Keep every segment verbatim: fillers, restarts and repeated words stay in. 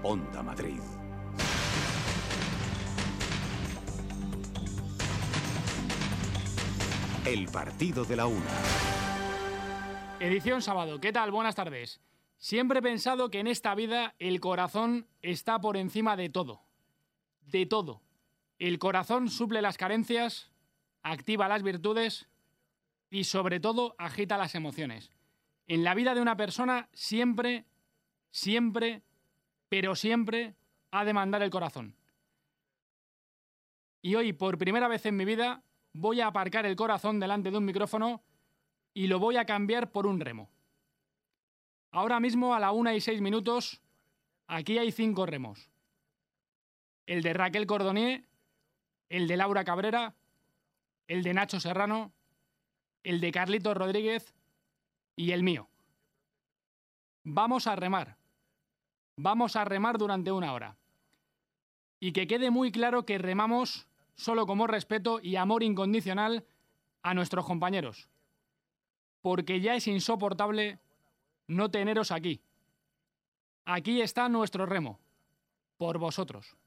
Onda Madrid. El partido de la una. Edición sábado. ¿Qué tal? Buenas tardes. Siempre he pensado que en esta vida el corazón está por encima de todo. De todo. El corazón suple las carencias, activa las virtudes y sobre todo agita las emociones. En la vida de una persona siempre, siempre, pero siempre ha de mandar el corazón. Y hoy, por primera vez en mi vida, voy a aparcar el corazón delante de un micrófono y lo voy a cambiar por un remo. Ahora mismo, a la una y seis minutos, aquí hay cinco remos. El de Raquel Cordonier, el de Laura Cabrera, el de Nacho Serrano, el de Carlitos Rodríguez y el mío. Vamos a remar. Vamos a remar durante una hora. Y que quede muy claro que remamos solo como respeto y amor incondicional a nuestros compañeros. Porque ya es insoportable no teneros aquí. Aquí está nuestro remo. Por vosotros.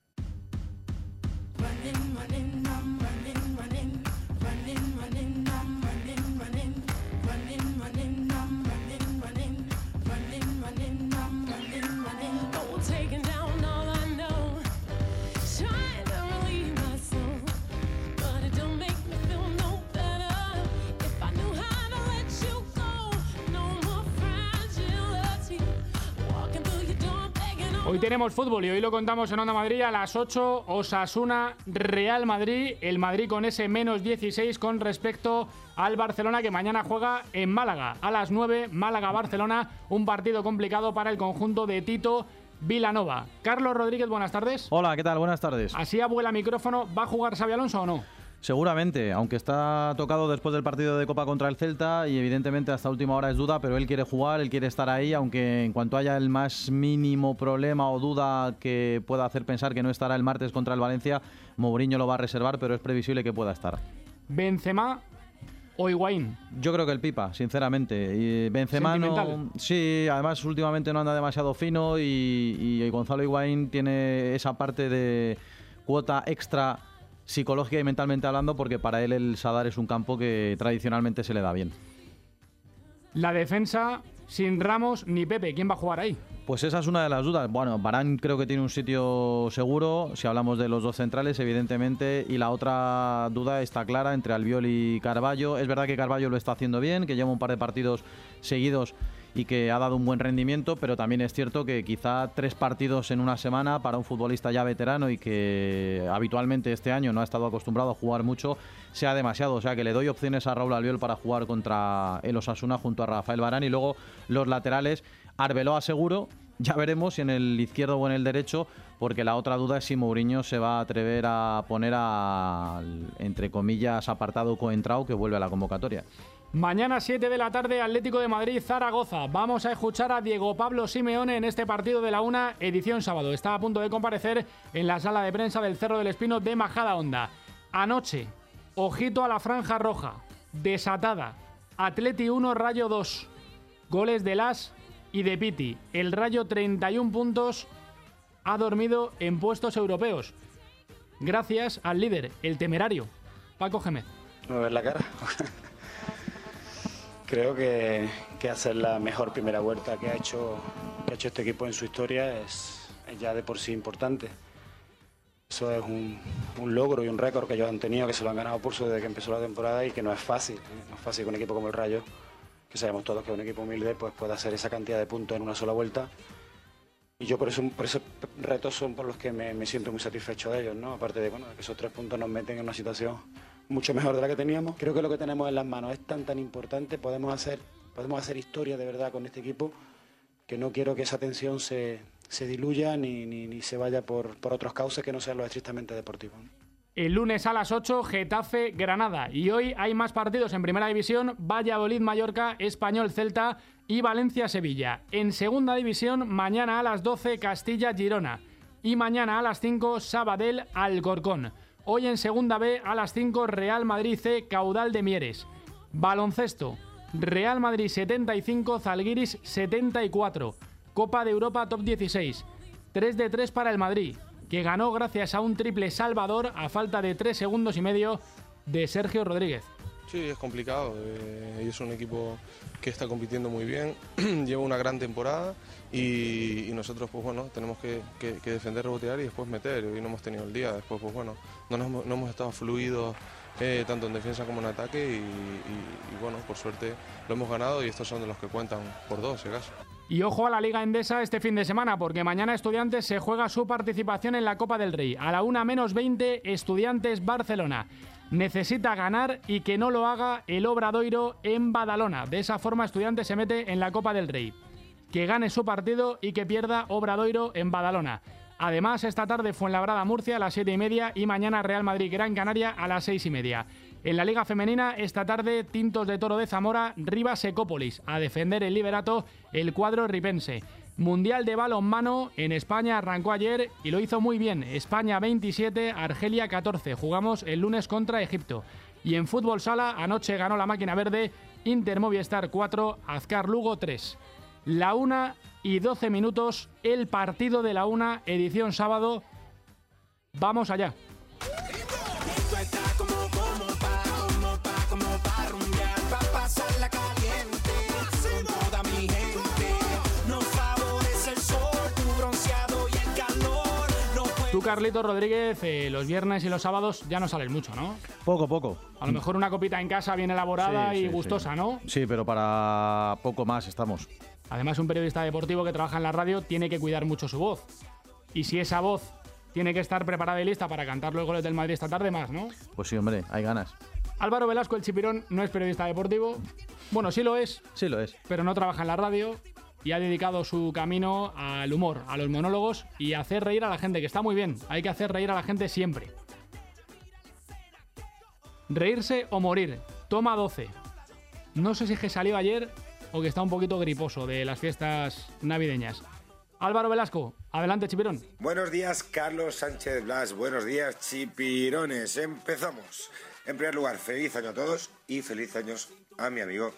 Hoy tenemos fútbol y hoy lo contamos en Onda Madrid a las ocho, Osasuna Real Madrid, el Madrid con ese menos dieciséis con respecto al Barcelona que mañana juega en Málaga. A las nueve, Málaga-Barcelona, un partido complicado para el conjunto de Tito Vilanova. Carlos Rodríguez, buenas tardes. Hola, ¿qué tal? Buenas tardes. Así abuela micrófono, ¿va a jugar Xabi Alonso o no? Seguramente, aunque está tocado después del partido de Copa contra el Celta y evidentemente hasta última hora es duda, pero él quiere jugar, él quiere estar ahí, aunque en cuanto haya el más mínimo problema o duda que pueda hacer pensar que no estará el martes contra el Valencia, Mourinho lo va a reservar, pero es previsible que pueda estar. ¿Benzema o Higuaín? Yo creo que el Pipa, sinceramente. Y Benzema no, sí, además últimamente no anda demasiado fino y, y Gonzalo Higuaín tiene esa parte de cuota extra psicológica y mentalmente hablando, porque para él el Sadar es un campo que tradicionalmente se le da bien. La defensa sin Ramos ni Pepe, ¿quién va a jugar ahí? Pues esa es una de las dudas. Bueno, Varane creo que tiene un sitio seguro, si hablamos de los dos centrales, evidentemente, y la otra duda está clara entre Albiol y Carballo. Es verdad que Carballo lo está haciendo bien, que lleva un par de partidos seguidos y que ha dado un buen rendimiento, pero también es cierto que quizá tres partidos en una semana para un futbolista ya veterano y que habitualmente este año no ha estado acostumbrado a jugar mucho sea demasiado. O sea que le doy opciones a Raúl Albiol para jugar contra el Osasuna junto a Rafael Varane, y luego los laterales, Arbeloa seguro, ya veremos si en el izquierdo o en el derecho, porque la otra duda es si Mourinho se va a atrever a poner al, entre comillas, apartado Coentrao, que vuelve a la convocatoria. Mañana siete de la tarde, Atlético de Madrid, Zaragoza. Vamos a escuchar a Diego Pablo Simeone en este partido de la una, edición sábado. Está a punto de comparecer en la sala de prensa del Cerro del Espino de Majadahonda. Anoche, ojito a la franja roja, desatada. Atleti uno, Rayo dos. Goles de Las y de Piti. El Rayo treinta y un puntos, ha dormido en puestos europeos. Gracias al líder, el temerario, Paco Gémez. ¿Me ves la cara? Creo que, que hacer la mejor primera vuelta que ha hecho, que ha hecho este equipo en su historia es, es ya de por sí importante. Eso es un, un logro y un récord que ellos han tenido, que se lo han ganado a pulso desde que empezó la temporada y que no es fácil. ¿eh? No es fácil que un equipo como el Rayo, que sabemos todos que es un equipo humilde, pues pueda hacer esa cantidad de puntos en una sola vuelta. Y yo por eso, por esos retos son por los que me, me siento muy satisfecho de ellos, ¿no? Aparte de, bueno, de que esos tres puntos nos meten en una situación mucho mejor de la que teníamos. Creo que lo que tenemos en las manos es tan tan importante, podemos hacer, podemos hacer historia de verdad con este equipo, que no quiero que esa tensión se, se diluya ni, ni, ni se vaya por, por otros cauces que no sean los estrictamente deportivos. El lunes a las ocho, Getafe, Granada. Y hoy hay más partidos en Primera División: Valladolid, Mallorca, Español, Celta y Valencia, Sevilla. En Segunda División, mañana a las doce, Castilla, Girona. Y mañana a las cinco, Sabadell, Alcorcón. Hoy en Segunda B, a las cinco, Real Madrid C, Caudal de Mieres. Baloncesto, Real Madrid setenta y cinco, Zalgiris setenta y cuatro. Copa de Europa Top dieciséis. tres de tres para el Madrid, que ganó gracias a un triple salvador a falta de tres segundos y medio de Sergio Rodríguez. Sí, es complicado. Eh, es un equipo que está compitiendo muy bien, lleva una gran temporada y, y nosotros, pues bueno, tenemos que, que, que defender, rebotear y después meter. Hoy no hemos tenido el día, después, pues bueno, no, nos, no hemos estado fluidos eh, tanto en defensa como en ataque y, y, y bueno, por suerte lo hemos ganado y estos son de los que cuentan por dos, si acaso. Y ojo a la Liga Endesa este fin de semana, porque mañana Estudiantes se juega su participación en la Copa del Rey. A la una menos veinte, Estudiantes Barcelona. Necesita ganar y que no lo haga el Obradoiro en Badalona. De esa forma Estudiantes se mete en la Copa del Rey. Que gane su partido y que pierda Obradoiro en Badalona. Además, esta tarde Fuenlabrada Murcia a las siete y media y mañana Real Madrid Gran Canaria a las seis y media. En la Liga Femenina, esta tarde Tintos de Toro de Zamora, Rivas Ecópolis. A defender el liderato el cuadro ripense. Mundial de balonmano en España arrancó ayer y lo hizo muy bien. España veintisiete, Argelia catorce. Jugamos el lunes contra Egipto. Y en fútbol sala, anoche ganó la máquina verde, Inter Movistar cuatro, Azcar Lugo tres. La una y doce minutos, el partido de la una, edición sábado. Vamos allá. Tú, Carlitos Rodríguez, eh, los viernes y los sábados ya no sales mucho, ¿no? Poco, poco. A lo mejor una copita en casa bien elaborada Sí, y sí, gustosa, sí. ¿no? Sí, pero para poco más estamos. Además, un periodista deportivo que trabaja en la radio tiene que cuidar mucho su voz. Y si esa voz tiene que estar preparada y lista para cantar los goles del Madrid esta tarde, más, ¿no? Pues sí, hombre, hay ganas. Álvaro Velasco, el Chipirón, no es periodista deportivo. Bueno, sí lo es, Sí lo es. pero no trabaja en la radio y ha dedicado su camino al humor, a los monólogos y a hacer reír a la gente, que está muy bien. Hay que hacer reír a la gente siempre. Reírse o morir. Toma doce. No sé si es que salió ayer o que está un poquito griposo de las fiestas navideñas. Álvaro Velasco, adelante, Chipirón. Buenos días, Carlos Sánchez Blas. Buenos días, Chipirones. Empezamos. En primer lugar, feliz año a todos y feliz años a mi amigo,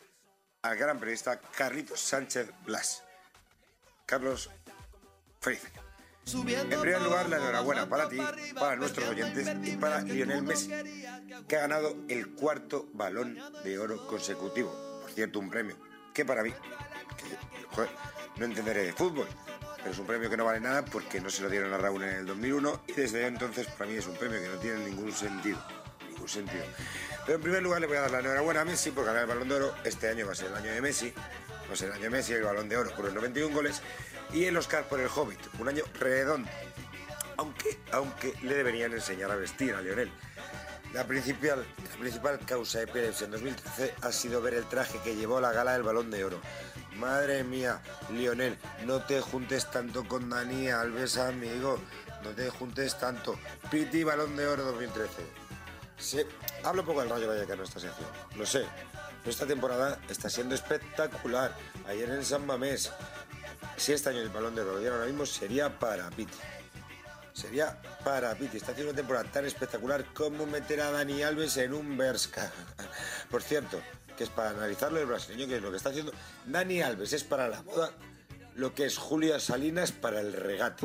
al gran periodista Carlitos Sánchez Blas. Carlos, feliz año. En primer lugar, la enhorabuena para ti, para nuestros oyentes y para Lionel Messi, que ha ganado el cuarto Balón de Oro consecutivo. Por cierto, un premio que para mí, que, joder, no entenderé de fútbol, pero es un premio que no vale nada porque no se lo dieron a Raúl en el dos mil uno y desde entonces para mí es un premio que no tiene ningún sentido. Ningún sentido. Pero en primer lugar le voy a dar la enhorabuena a Messi por ganar el Balón de Oro. Este año va a ser el año de Messi, va a ser el año de Messi, el Balón de Oro por los noventa y un goles y el Oscar por el Hobbit, un año redondo. Aunque, aunque le deberían enseñar a vestir a Lionel. La principal, la principal causa de Pérez en dos mil trece ha sido ver el traje que llevó a la gala del Balón de Oro. Madre mía, Lionel, no te juntes tanto con Dani Alves, amigo. No te juntes tanto. Piti, Balón de Oro dos mil trece. Sí, hablo poco del Rayo Vallecano esta sección, lo sé. Pero esta temporada está siendo espectacular. Ayer en San Mamés, si este año el Balón de Oro lo dieran ahora mismo, sería para Piti. Sería para Piti. Está haciendo una temporada tan espectacular como meter a Dani Alves en un Berska. Por cierto, que es para analizarlo el brasileño, que es lo que está haciendo Dani Alves. Es para la moda lo que es Julia Salinas para el regate.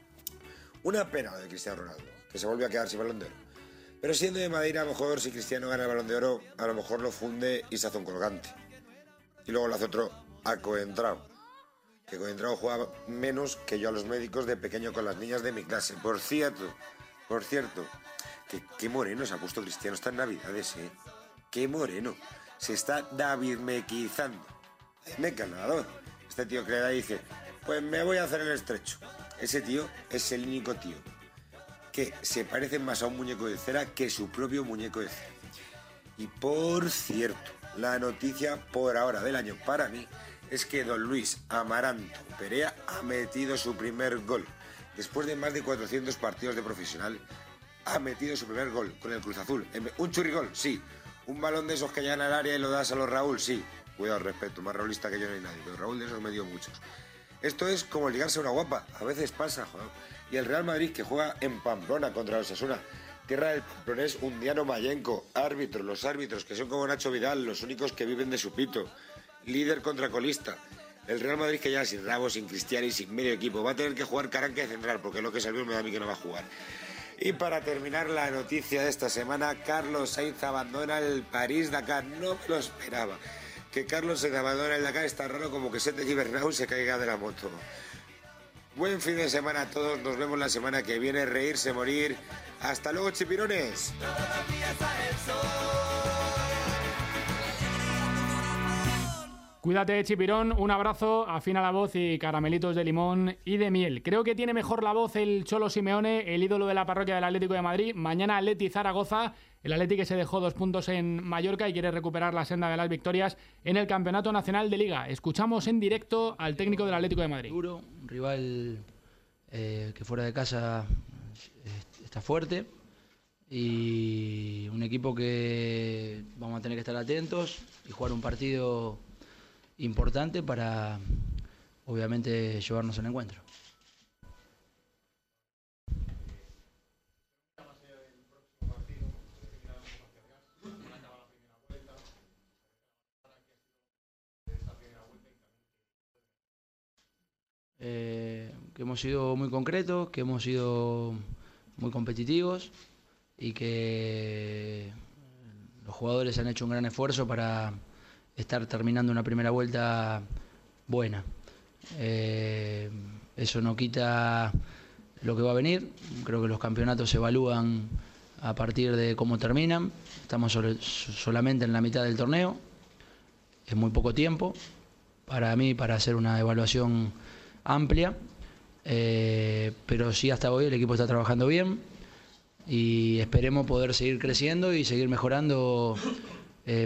Una pena lo de Cristiano Ronaldo, que se vuelve a quedar sin Balón de Oro. Pero siendo de Madeira, a lo mejor si Cristiano gana el Balón de Oro, a lo mejor lo funde y se hace un colgante. Y luego lo hace otro a Coentrao. Que Coentrao juega menos que yo a los médicos de pequeño con las niñas de mi clase. Por cierto, por cierto, que qué moreno se ha puesto Cristiano esta Navidades, ¿eh? Qué moreno. Se está davidmequizando. Me he calado. Este tío que le da y dice, pues me voy a hacer el estrecho. Ese tío es el único tío que se parece más a un muñeco de cera que su propio muñeco de cera. Y por cierto, la noticia por ahora del año para mí es que don Luis Amaranto Perea ha metido su primer gol. Después de más de cuatrocientos partidos de profesional, ha metido su primer gol con el Cruz Azul. Un churrigol, sí. Un balón de esos que llegan al área y lo das a los Raúl, sí. Cuidado, respeto, más raulista que yo no hay nadie, pero Raúl de esos me dio muchos. Esto es como ligarse a una guapa, a veces pasa, joder. Y el Real Madrid, que juega en Pamplona contra el Osasuna, tierra del pamplonés Undiano Mayenco, árbitros, los árbitros que son como Nacho Vidal, los únicos que viven de su pito, líder contra colista. El Real Madrid que ya sin Ramos, sin Cristiano y sin medio equipo. Va a tener que jugar Caranca de central, porque lo que salió me da a mí que no va a jugar. Y para terminar la noticia de esta semana, Carlos Sainz abandona el París-Dakar. No me lo esperaba. Que Carlos Sainz abandona el Dakar está raro, como que Sete Gibernau se caiga de la moto. Buen fin de semana a todos. Nos vemos la semana que viene. Reírse, morir. Hasta luego, chipirones. Cuídate, Chipirón, un abrazo, afina la voz y caramelitos de limón y de miel. Creo que tiene mejor la voz el Cholo Simeone, el ídolo de la parroquia del Atlético de Madrid. Mañana Atleti Zaragoza, el Atleti que se dejó dos puntos en Mallorca y quiere recuperar la senda de las victorias en el Campeonato Nacional de Liga. Escuchamos en directo al técnico del Atlético de Madrid. Duro, un rival eh, que fuera de casa está fuerte y un equipo que vamos a tener que estar atentos y jugar un partido importante para, obviamente, llevarnos el encuentro. Eh, que hemos sido muy concretos, que hemos sido muy competitivos y que los jugadores han hecho un gran esfuerzo para estar terminando una primera vuelta buena. Eh, eso no quita lo que va a venir. Creo que los campeonatos se evalúan a partir de cómo terminan. Estamos sobre, solamente en la mitad del torneo. Es muy poco tiempo para mí para hacer una evaluación amplia. Eh, pero sí, hasta hoy el equipo está trabajando bien y esperemos poder seguir creciendo y seguir mejorando eh,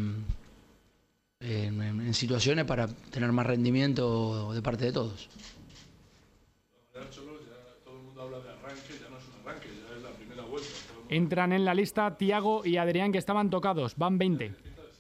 En, en, en situaciones para tener más rendimiento de parte de todos. Entran en la lista Thiago y Adrián, que estaban tocados, van veinte.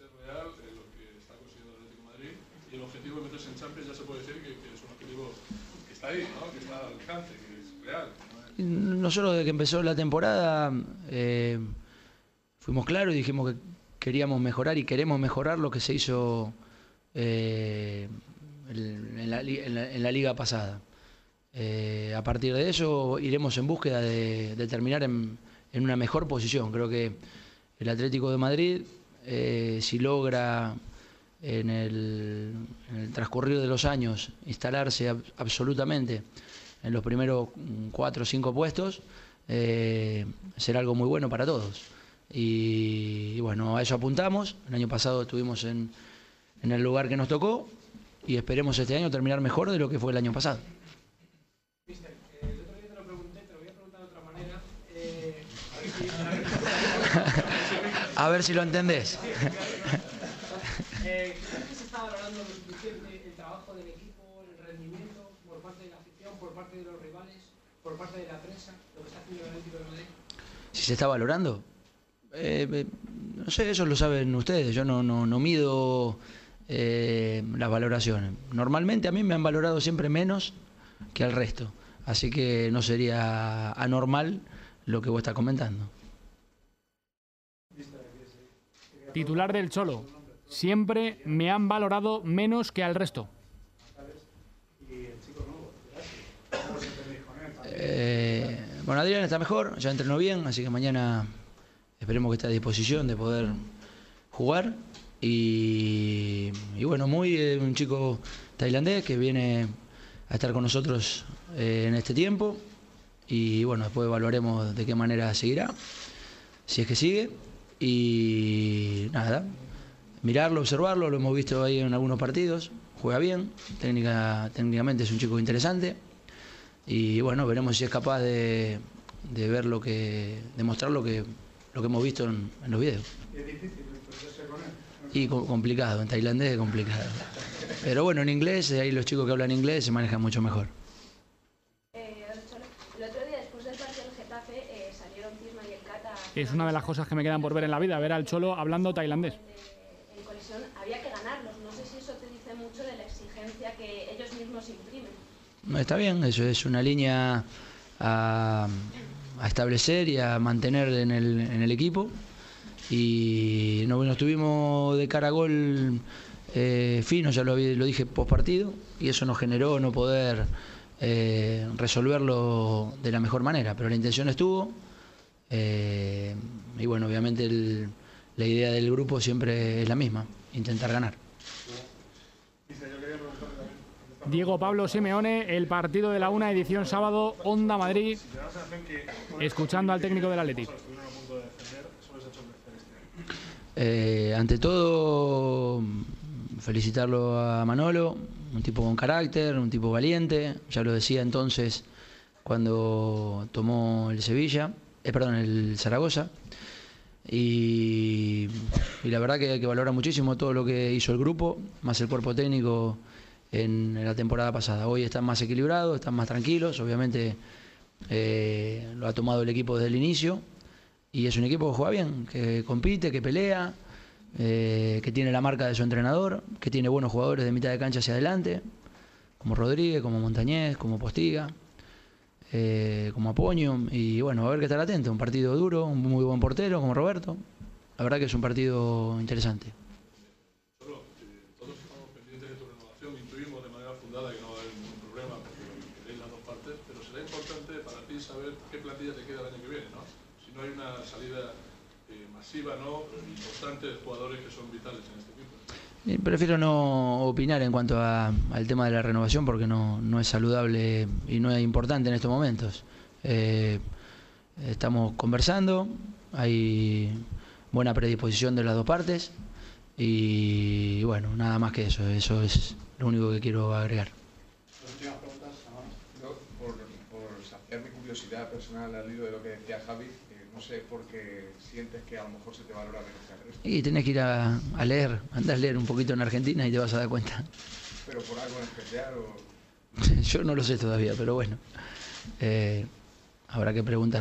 Y el objetivo de meterse en Champions ya se puede decir que, que es un objetivo que está ahí, ¿no? Que está al alcance, que es real. Nosotros desde que empezó la temporada eh, fuimos claros y dijimos que queríamos mejorar y queremos mejorar lo que se hizo eh, en, la, en, la, en la liga pasada. Eh, a partir de eso iremos en búsqueda de, de terminar en, en una mejor posición. Creo que el Atlético de Madrid, eh, si logra en el, en el transcurrir de los años instalarse ab, absolutamente en los primeros cuatro o cinco puestos, eh, será algo muy bueno para todos. Y, y bueno, a eso apuntamos. El año pasado estuvimos en, en el lugar que nos tocó y esperemos este año terminar mejor de lo que fue el año pasado. Mister, eh, el otro día te lo pregunté, te lo voy a preguntar de otra manera. Eh, a ver si lo entendés. eh, ¿Crees que se está valorando lo suficiente el trabajo del equipo, el rendimiento por parte de la afición, por parte de los rivales, por parte de la prensa, lo que está haciendo el Atlético de Madrid? ¿Si se está valorando? Eh, eh, no sé, eso lo saben ustedes. Yo no, no, no mido eh, las valoraciones. Normalmente a mí me han valorado siempre menos que al resto. Así que no sería anormal lo que vos estás comentando. Titular del Cholo. Siempre me han valorado menos que al resto. Eh, bueno, Adrián está mejor, ya entrenó bien, así que mañana esperemos que esté a disposición de poder jugar. Y, y bueno, muy eh, un chico tailandés que viene a estar con nosotros eh, en este tiempo. Y bueno, después evaluaremos de qué manera seguirá, si es que sigue. Y nada, mirarlo, observarlo, lo hemos visto ahí en algunos partidos, juega bien, técnica, técnicamente es un chico interesante. Y bueno, veremos si es capaz de, de ver lo que, de mostrar lo que, lo que hemos visto en, en los videos. ¿Es difícil procesarse con él? Y co complicado, en tailandés es complicado. Pero bueno, en inglés, ahí los chicos que hablan inglés se manejan mucho mejor. Eh, el otro día, después del partido del Getafe, eh, salieron Tisman y el Cata. Es una de las cosas que me quedan por ver en la vida, ver al Cholo hablando tailandés. En colisión había que ganarlos. No sé si eso te dice mucho de la exigencia que ellos mismos imprimen. Está bien, eso es una línea a, a establecer y a mantener en el, en el equipo. Y no, nos tuvimos de cara a gol eh, finos, ya lo, lo dije post partido, y eso nos generó no poder eh, resolverlo de la mejor manera, pero la intención estuvo, eh, y bueno, obviamente el, la idea del grupo siempre es la misma, intentar ganar. Diego Pablo Simeone, el partido de la una, edición sábado, Onda Madrid, escuchando al técnico del Atleti. Eh, ante todo, felicitarlo a Manolo, un tipo con carácter, un tipo valiente, ya lo decía entonces cuando tomó el Sevilla, eh, perdón, el Zaragoza, y, y la verdad que, que valora muchísimo todo lo que hizo el grupo, más el cuerpo técnico en la temporada pasada. Hoy están más equilibrados, están más tranquilos, obviamente eh, lo ha tomado el equipo desde el inicio y es un equipo que juega bien, que compite, que pelea, eh, que tiene la marca de su entrenador, que tiene buenos jugadores de mitad de cancha hacia adelante, como Rodríguez, como Montañés, como Postiga, eh, como Apoño, y bueno, va a haber que estar atento, un partido duro, un muy buen portero como Roberto, la verdad que es un partido interesante. Saber qué plantilla te queda el año que viene, ¿no? Si no hay una salida eh, masiva, ¿no?, importante de jugadores que son vitales en este equipo. Prefiero no opinar en cuanto a, al tema de la renovación porque no, no es saludable y no es importante en estos momentos. Eh, estamos conversando, hay buena predisposición de las dos partes y bueno, nada más que eso, eso es lo único que quiero agregar. Mi curiosidad personal al hilo de lo que decía Javi, eh, no sé por qué sientes que a lo mejor se te valora menos que al resto. Y tenés que ir a, a leer, andás a leer un poquito en Argentina y te vas a dar cuenta. ¿Pero por algo en especial o...? Yo no lo sé todavía, pero bueno, eh, habrá que preguntar.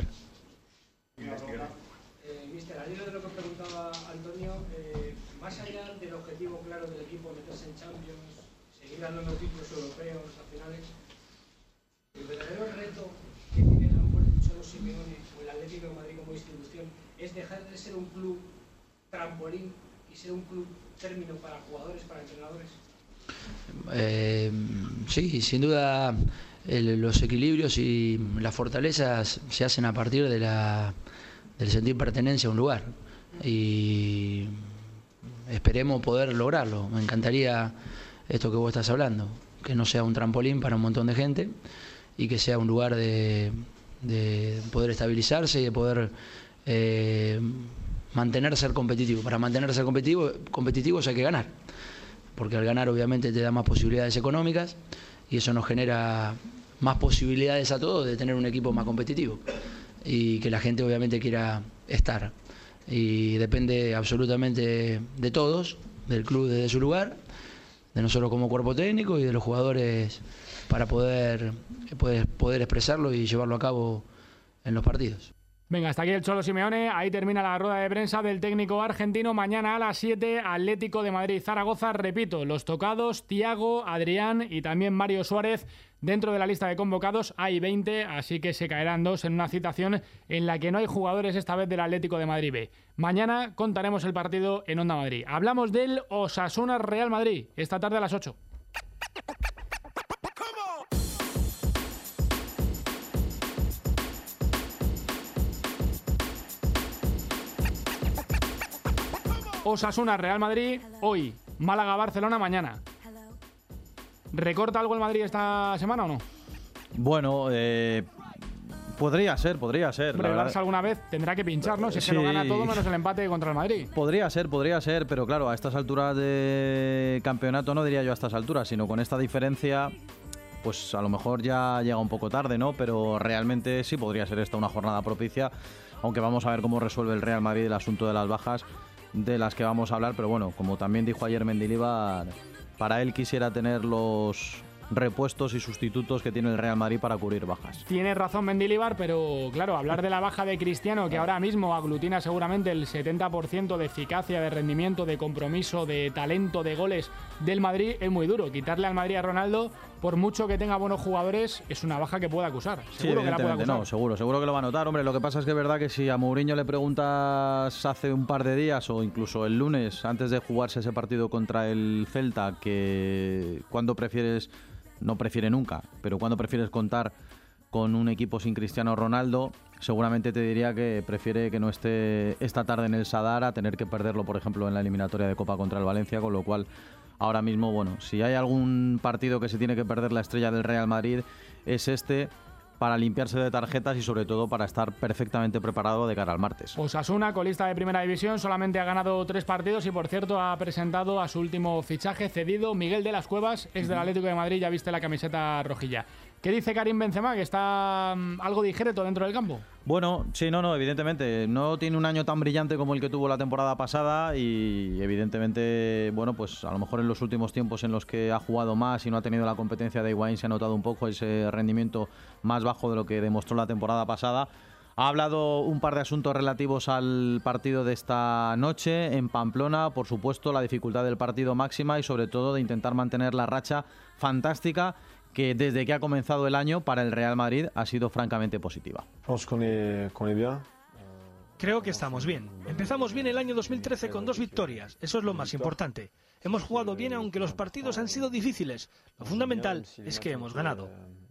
Eh, Mister, al hilo de lo que preguntaba Antonio, eh, más allá del objetivo claro del equipo meterse en Champions, seguir ganando títulos europeos, nacionales, el verdadero reto que tiene a lo mejor el Cholo Simeone o el Atlético de Madrid como institución es dejar de ser un club trampolín y ser un club término para jugadores, para entrenadores. Eh, sí, sin duda el, los equilibrios y las fortalezas se hacen a partir de la, del sentir pertenencia a un lugar y esperemos poder lograrlo. Me encantaría esto que vos estás hablando, que no sea un trampolín para un montón de gente y que sea un lugar de, de poder estabilizarse y de poder eh, mantenerse ser competitivo. Para mantenerse ser competitivo, competitivos hay que ganar, porque al ganar obviamente te da más posibilidades económicas y eso nos genera más posibilidades a todos de tener un equipo más competitivo y que la gente obviamente quiera estar. Y depende absolutamente de todos, del club desde su lugar, de nosotros como cuerpo técnico y de los jugadores para poder, poder, poder expresarlo y llevarlo a cabo en los partidos. Venga, hasta aquí el Cholo Simeone. Ahí termina la rueda de prensa del técnico argentino. Mañana a las siete, Atlético de Madrid, Zaragoza. Repito, los tocados, Thiago, Adrián y también Mario Suárez. Dentro de la lista de convocados hay veinte, así que se caerán dos en una citación en la que no hay jugadores esta vez del Atlético de Madrid B. Mañana contaremos el partido en Onda Madrid. Hablamos del Osasuna Real Madrid, esta tarde a las ocho. Osasuna Real Madrid, hoy. Málaga-Barcelona mañana. ¿Recorta algo el Madrid esta semana o no? Bueno, eh, podría ser, podría ser. Hombre, el Barça alguna vez tendrá que pinchar, ¿no? Si sí. se lo gana todo menos el empate contra el Madrid. Podría ser, podría ser, pero claro, a estas alturas de campeonato, no diría yo a estas alturas, sino con esta diferencia, pues a lo mejor ya llega un poco tarde, ¿no? Pero realmente sí podría ser esta una jornada propicia, aunque vamos a ver cómo resuelve el Real Madrid el asunto de las bajas, de las que vamos a hablar, pero bueno, como también dijo ayer Mendilibar, para él quisiera tener los repuestos y sustitutos que tiene el Real Madrid para cubrir bajas. Tiene razón Mendilibar, pero claro, hablar de la baja de Cristiano, que ahora mismo aglutina seguramente el setenta por ciento de eficacia, de rendimiento, de compromiso, de talento, de goles del Madrid, es muy duro. Quitarle al Madrid a Ronaldo por mucho que tenga buenos jugadores, es una baja que puede acusar. Seguro sí, que la puede acusar. No, seguro, seguro que lo va a notar. Hombre, lo que pasa es que es verdad que si a Mourinho le preguntas hace un par de días o incluso el lunes, antes de jugarse ese partido contra el Celta, que cuándo prefieres, no prefiere nunca, pero cuándo prefieres contar con un equipo sin Cristiano Ronaldo, seguramente te diría que prefiere que no esté esta tarde en el Sadar a tener que perderlo, por ejemplo, en la eliminatoria de Copa contra el Valencia, con lo cual ahora mismo, bueno, si hay algún partido que se tiene que perder la estrella del Real Madrid, es este, para limpiarse de tarjetas y sobre todo para estar perfectamente preparado de cara al martes. Osasuna, colista de Primera División, solamente ha ganado tres partidos y por cierto ha presentado a su último fichaje cedido, Miguel de las Cuevas, ex del Atlético de Madrid, ya viste la camiseta rojilla. ¿Qué dice Karim Benzema? ¿Que está um, algo discreto dentro del campo? Bueno, sí, no, no, evidentemente. No tiene un año tan brillante como el que tuvo la temporada pasada y evidentemente, bueno, pues a lo mejor en los últimos tiempos en los que ha jugado más y no ha tenido la competencia de Higuaín se ha notado un poco ese rendimiento más bajo de lo que demostró la temporada pasada. Ha hablado un par de asuntos relativos al partido de esta noche en Pamplona, por supuesto la dificultad del partido máxima y sobre todo de intentar mantener la racha fantástica que desde que ha comenzado el año para el Real Madrid ha sido francamente positiva. Creo que estamos bien. Empezamos bien el año dos mil trece con dos victorias, eso es lo más importante. Hemos jugado bien aunque los partidos han sido difíciles. Lo fundamental es que hemos ganado.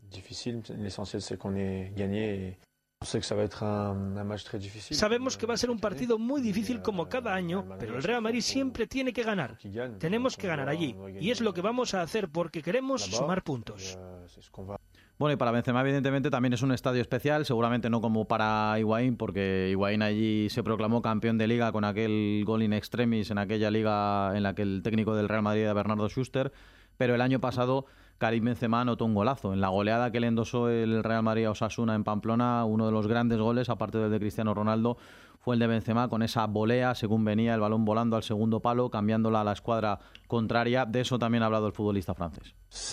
Sabemos que va a ser un partido muy difícil como cada año, pero el Real Madrid siempre tiene que ganar. Tenemos que ganar allí, y es lo que vamos a hacer porque queremos sumar puntos. Bueno, y para Benzema evidentemente también es un estadio especial, seguramente no como para Higuaín, porque Higuaín allí se proclamó campeón de Liga con aquel gol in extremis en aquella Liga en la que el técnico del Real Madrid era Bernardo Schuster, pero el año pasado Karim Benzema anotó un golazo. En la goleada que le endosó el Real Madrid a Osasuna en Pamplona, uno de los grandes goles, aparte del de Cristiano Ronaldo, fue el de Benzema con esa volea, según venía el balón volando al segundo palo, cambiándola a la escuadra contraria. De eso también ha hablado el futbolista francés.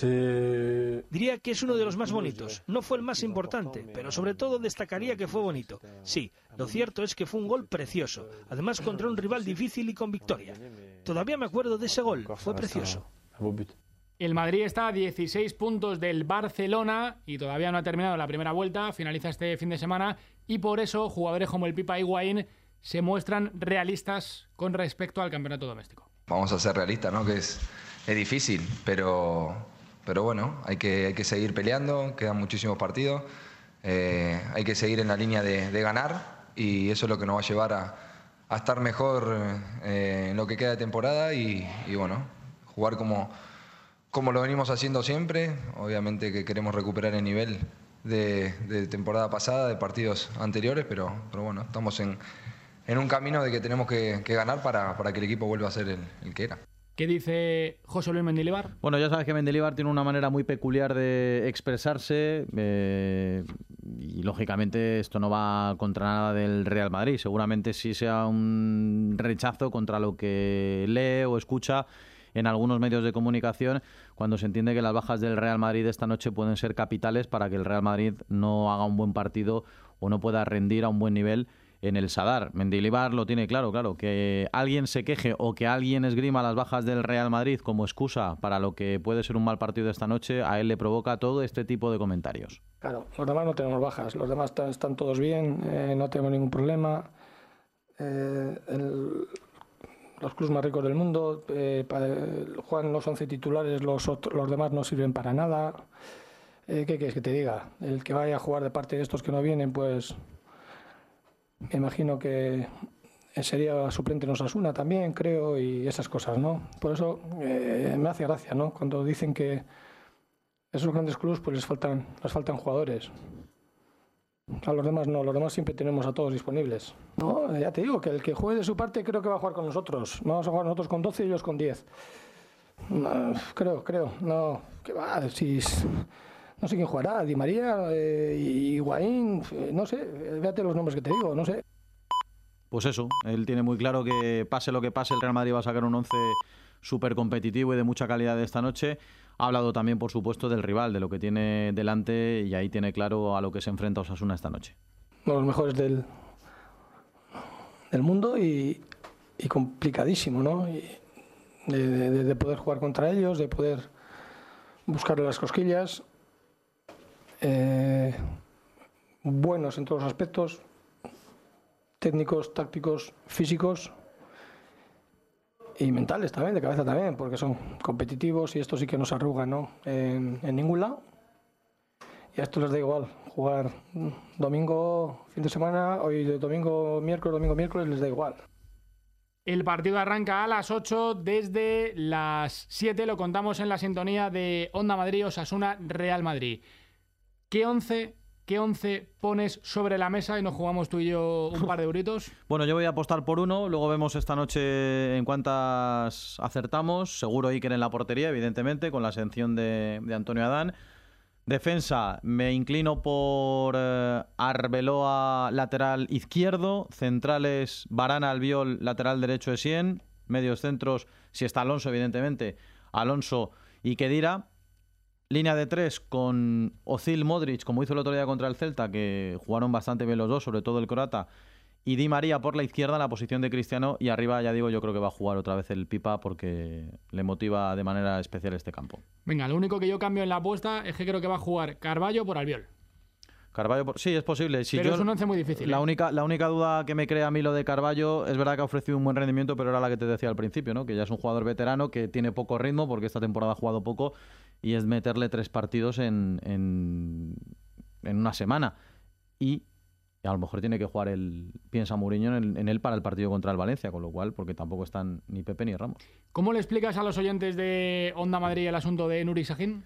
Diría que es uno de los más bonitos. No fue el más importante, pero sobre todo destacaría que fue bonito. Sí, lo cierto es que fue un gol precioso, además contra un rival difícil y con victoria. Todavía me acuerdo de ese gol, fue precioso. El Madrid está a dieciséis puntos del Barcelona y todavía no ha terminado la primera vuelta, finaliza este fin de semana y por eso jugadores como el Pipa Higuaín se muestran realistas con respecto al campeonato doméstico. Vamos a ser realistas, ¿no? Que es, es difícil, pero, pero bueno, hay que, hay que seguir peleando, quedan muchísimos partidos, eh, hay que seguir en la línea de, de ganar y eso es lo que nos va a llevar a, a estar mejor eh, en lo que queda de temporada y, y bueno, jugar como... como lo venimos haciendo siempre, obviamente que queremos recuperar el nivel de, de temporada pasada, de partidos anteriores, pero, pero bueno, estamos en, en un camino de que tenemos que, que ganar para, para que el equipo vuelva a ser el, el que era. ¿Qué dice José Luis Mendilibar? Bueno, ya sabes que Mendilibar tiene una manera muy peculiar de expresarse eh, y lógicamente esto no va contra nada del Real Madrid, seguramente sí sea un rechazo contra lo que lee o escucha en algunos medios de comunicación cuando se entiende que las bajas del Real Madrid esta noche pueden ser capitales para que el Real Madrid no haga un buen partido o no pueda rendir a un buen nivel en el Sadar. Mendilibar lo tiene claro, claro, que alguien se queje o que alguien esgrima las bajas del Real Madrid como excusa para lo que puede ser un mal partido esta noche, a él le provoca todo este tipo de comentarios. Claro, los demás no tenemos bajas, los demás están todos bien, eh, no tenemos ningún problema. Eh, el... Los clubes más ricos del mundo, eh, para, juegan los once titulares, los, otros, los demás no sirven para nada. Eh, ¿Qué quieres que te diga? El que vaya a jugar de parte de estos que no vienen, pues me imagino que sería suplente en Osasuna también, creo, y esas cosas, ¿no? Por eso eh, me hace gracia, ¿no? Cuando dicen que esos grandes clubes pues les faltan, les faltan jugadores. A los demás no, los demás siempre tenemos a todos disponibles. No, ya te digo que el que juegue de su parte creo que va a jugar con nosotros. No vamos a jugar nosotros con doce y ellos con diez. No, creo, creo. No, que va, si no sé quién jugará, Di María, eh, Higuaín, eh, no sé, véate los nombres que te digo, no sé. Pues eso, él tiene muy claro que pase lo que pase, el Real Madrid va a sacar un once súper competitivo y de mucha calidad de esta noche. Ha hablado también, por supuesto, del rival, de lo que tiene delante y ahí tiene claro a lo que se enfrenta Osasuna esta noche. Uno de los mejores del, del mundo y, y complicadísimo, ¿no? Y de, de, de poder jugar contra ellos, de poder buscarle las cosquillas, eh, buenos en todos los aspectos, técnicos, tácticos, físicos y mentales también, de cabeza también, porque son competitivos y esto sí que no se arruga, ¿no? En, en ningún lado. Y a esto les da igual, jugar domingo, fin de semana, hoy de domingo, miércoles, domingo, miércoles, les da igual. El partido arranca a las ocho, desde las siete lo contamos en la sintonía de Onda Madrid, Osasuna, Real Madrid. ¿Qué once, qué once pones sobre la mesa y nos jugamos tú y yo un par de euritos? Bueno, yo voy a apostar por uno, luego vemos esta noche en cuántas acertamos. Seguro Iker en la portería, evidentemente, con la sanción de, de Antonio Adán. Defensa, me inclino por eh, Arbeloa, lateral izquierdo. Centrales, Varane, Albiol, lateral derecho de Essien. Medios centros, si está Alonso, evidentemente, Alonso y Khedira. Línea de tres con Ozil, Modric, como hizo el otro día contra el Celta, que jugaron bastante bien los dos, sobre todo el croata. Y Di María por la izquierda en la posición de Cristiano. Y arriba, ya digo, yo creo que va a jugar otra vez el Pipa porque le motiva de manera especial este campo. Venga, lo único que yo cambio en la apuesta es que creo que va a jugar Carballo por Albiol. Carballo, por... sí, es posible. Si pero yo... es un once muy difícil. La, ¿eh? única, la única duda que me crea a mí lo de Carballo, es verdad que ha ofrecido un buen rendimiento, pero era la que te decía al principio, ¿no? Que ya es un jugador veterano que tiene poco ritmo porque esta temporada ha jugado poco y es meterle tres partidos en, en, en una semana. Y a lo mejor tiene que jugar el piensa Mourinho en, en él para el partido contra el Valencia, con lo cual, porque tampoco están ni Pepe ni Ramos. ¿Cómo le explicas a los oyentes de Onda Madrid el asunto de Nuri Sahin?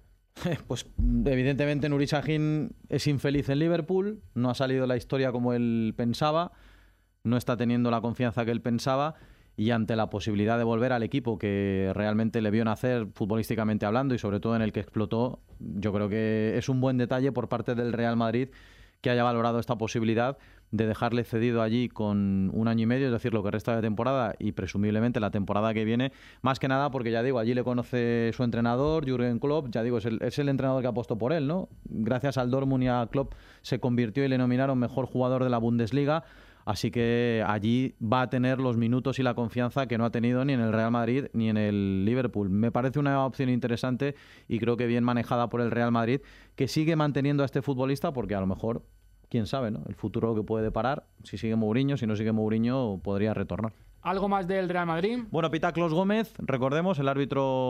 Pues evidentemente Nuri Sahin es infeliz en Liverpool, no ha salido la historia como él pensaba, no está teniendo la confianza que él pensaba y ante la posibilidad de volver al equipo que realmente le vio nacer futbolísticamente hablando y sobre todo en el que explotó, yo creo que es un buen detalle por parte del Real Madrid que haya valorado esta posibilidad de dejarle cedido allí con un año y medio, es decir, lo que resta de temporada y presumiblemente la temporada que viene, más que nada porque ya digo, allí le conoce su entrenador, Jürgen Klopp, ya digo, es el, es el entrenador que apostó por él, ¿no? Gracias al Dortmund y a Klopp se convirtió y le nominaron mejor jugador de la Bundesliga, así que allí va a tener los minutos y la confianza que no ha tenido ni en el Real Madrid ni en el Liverpool. Me parece una opción interesante y creo que bien manejada por el Real Madrid, que sigue manteniendo a este futbolista porque a lo mejor, quién sabe, ¿no? El futuro que puede deparar, si sigue Mourinho, si no sigue Mourinho, podría retornar. ¿Algo más del Real Madrid? Bueno, pita Clos Gómez, recordemos, el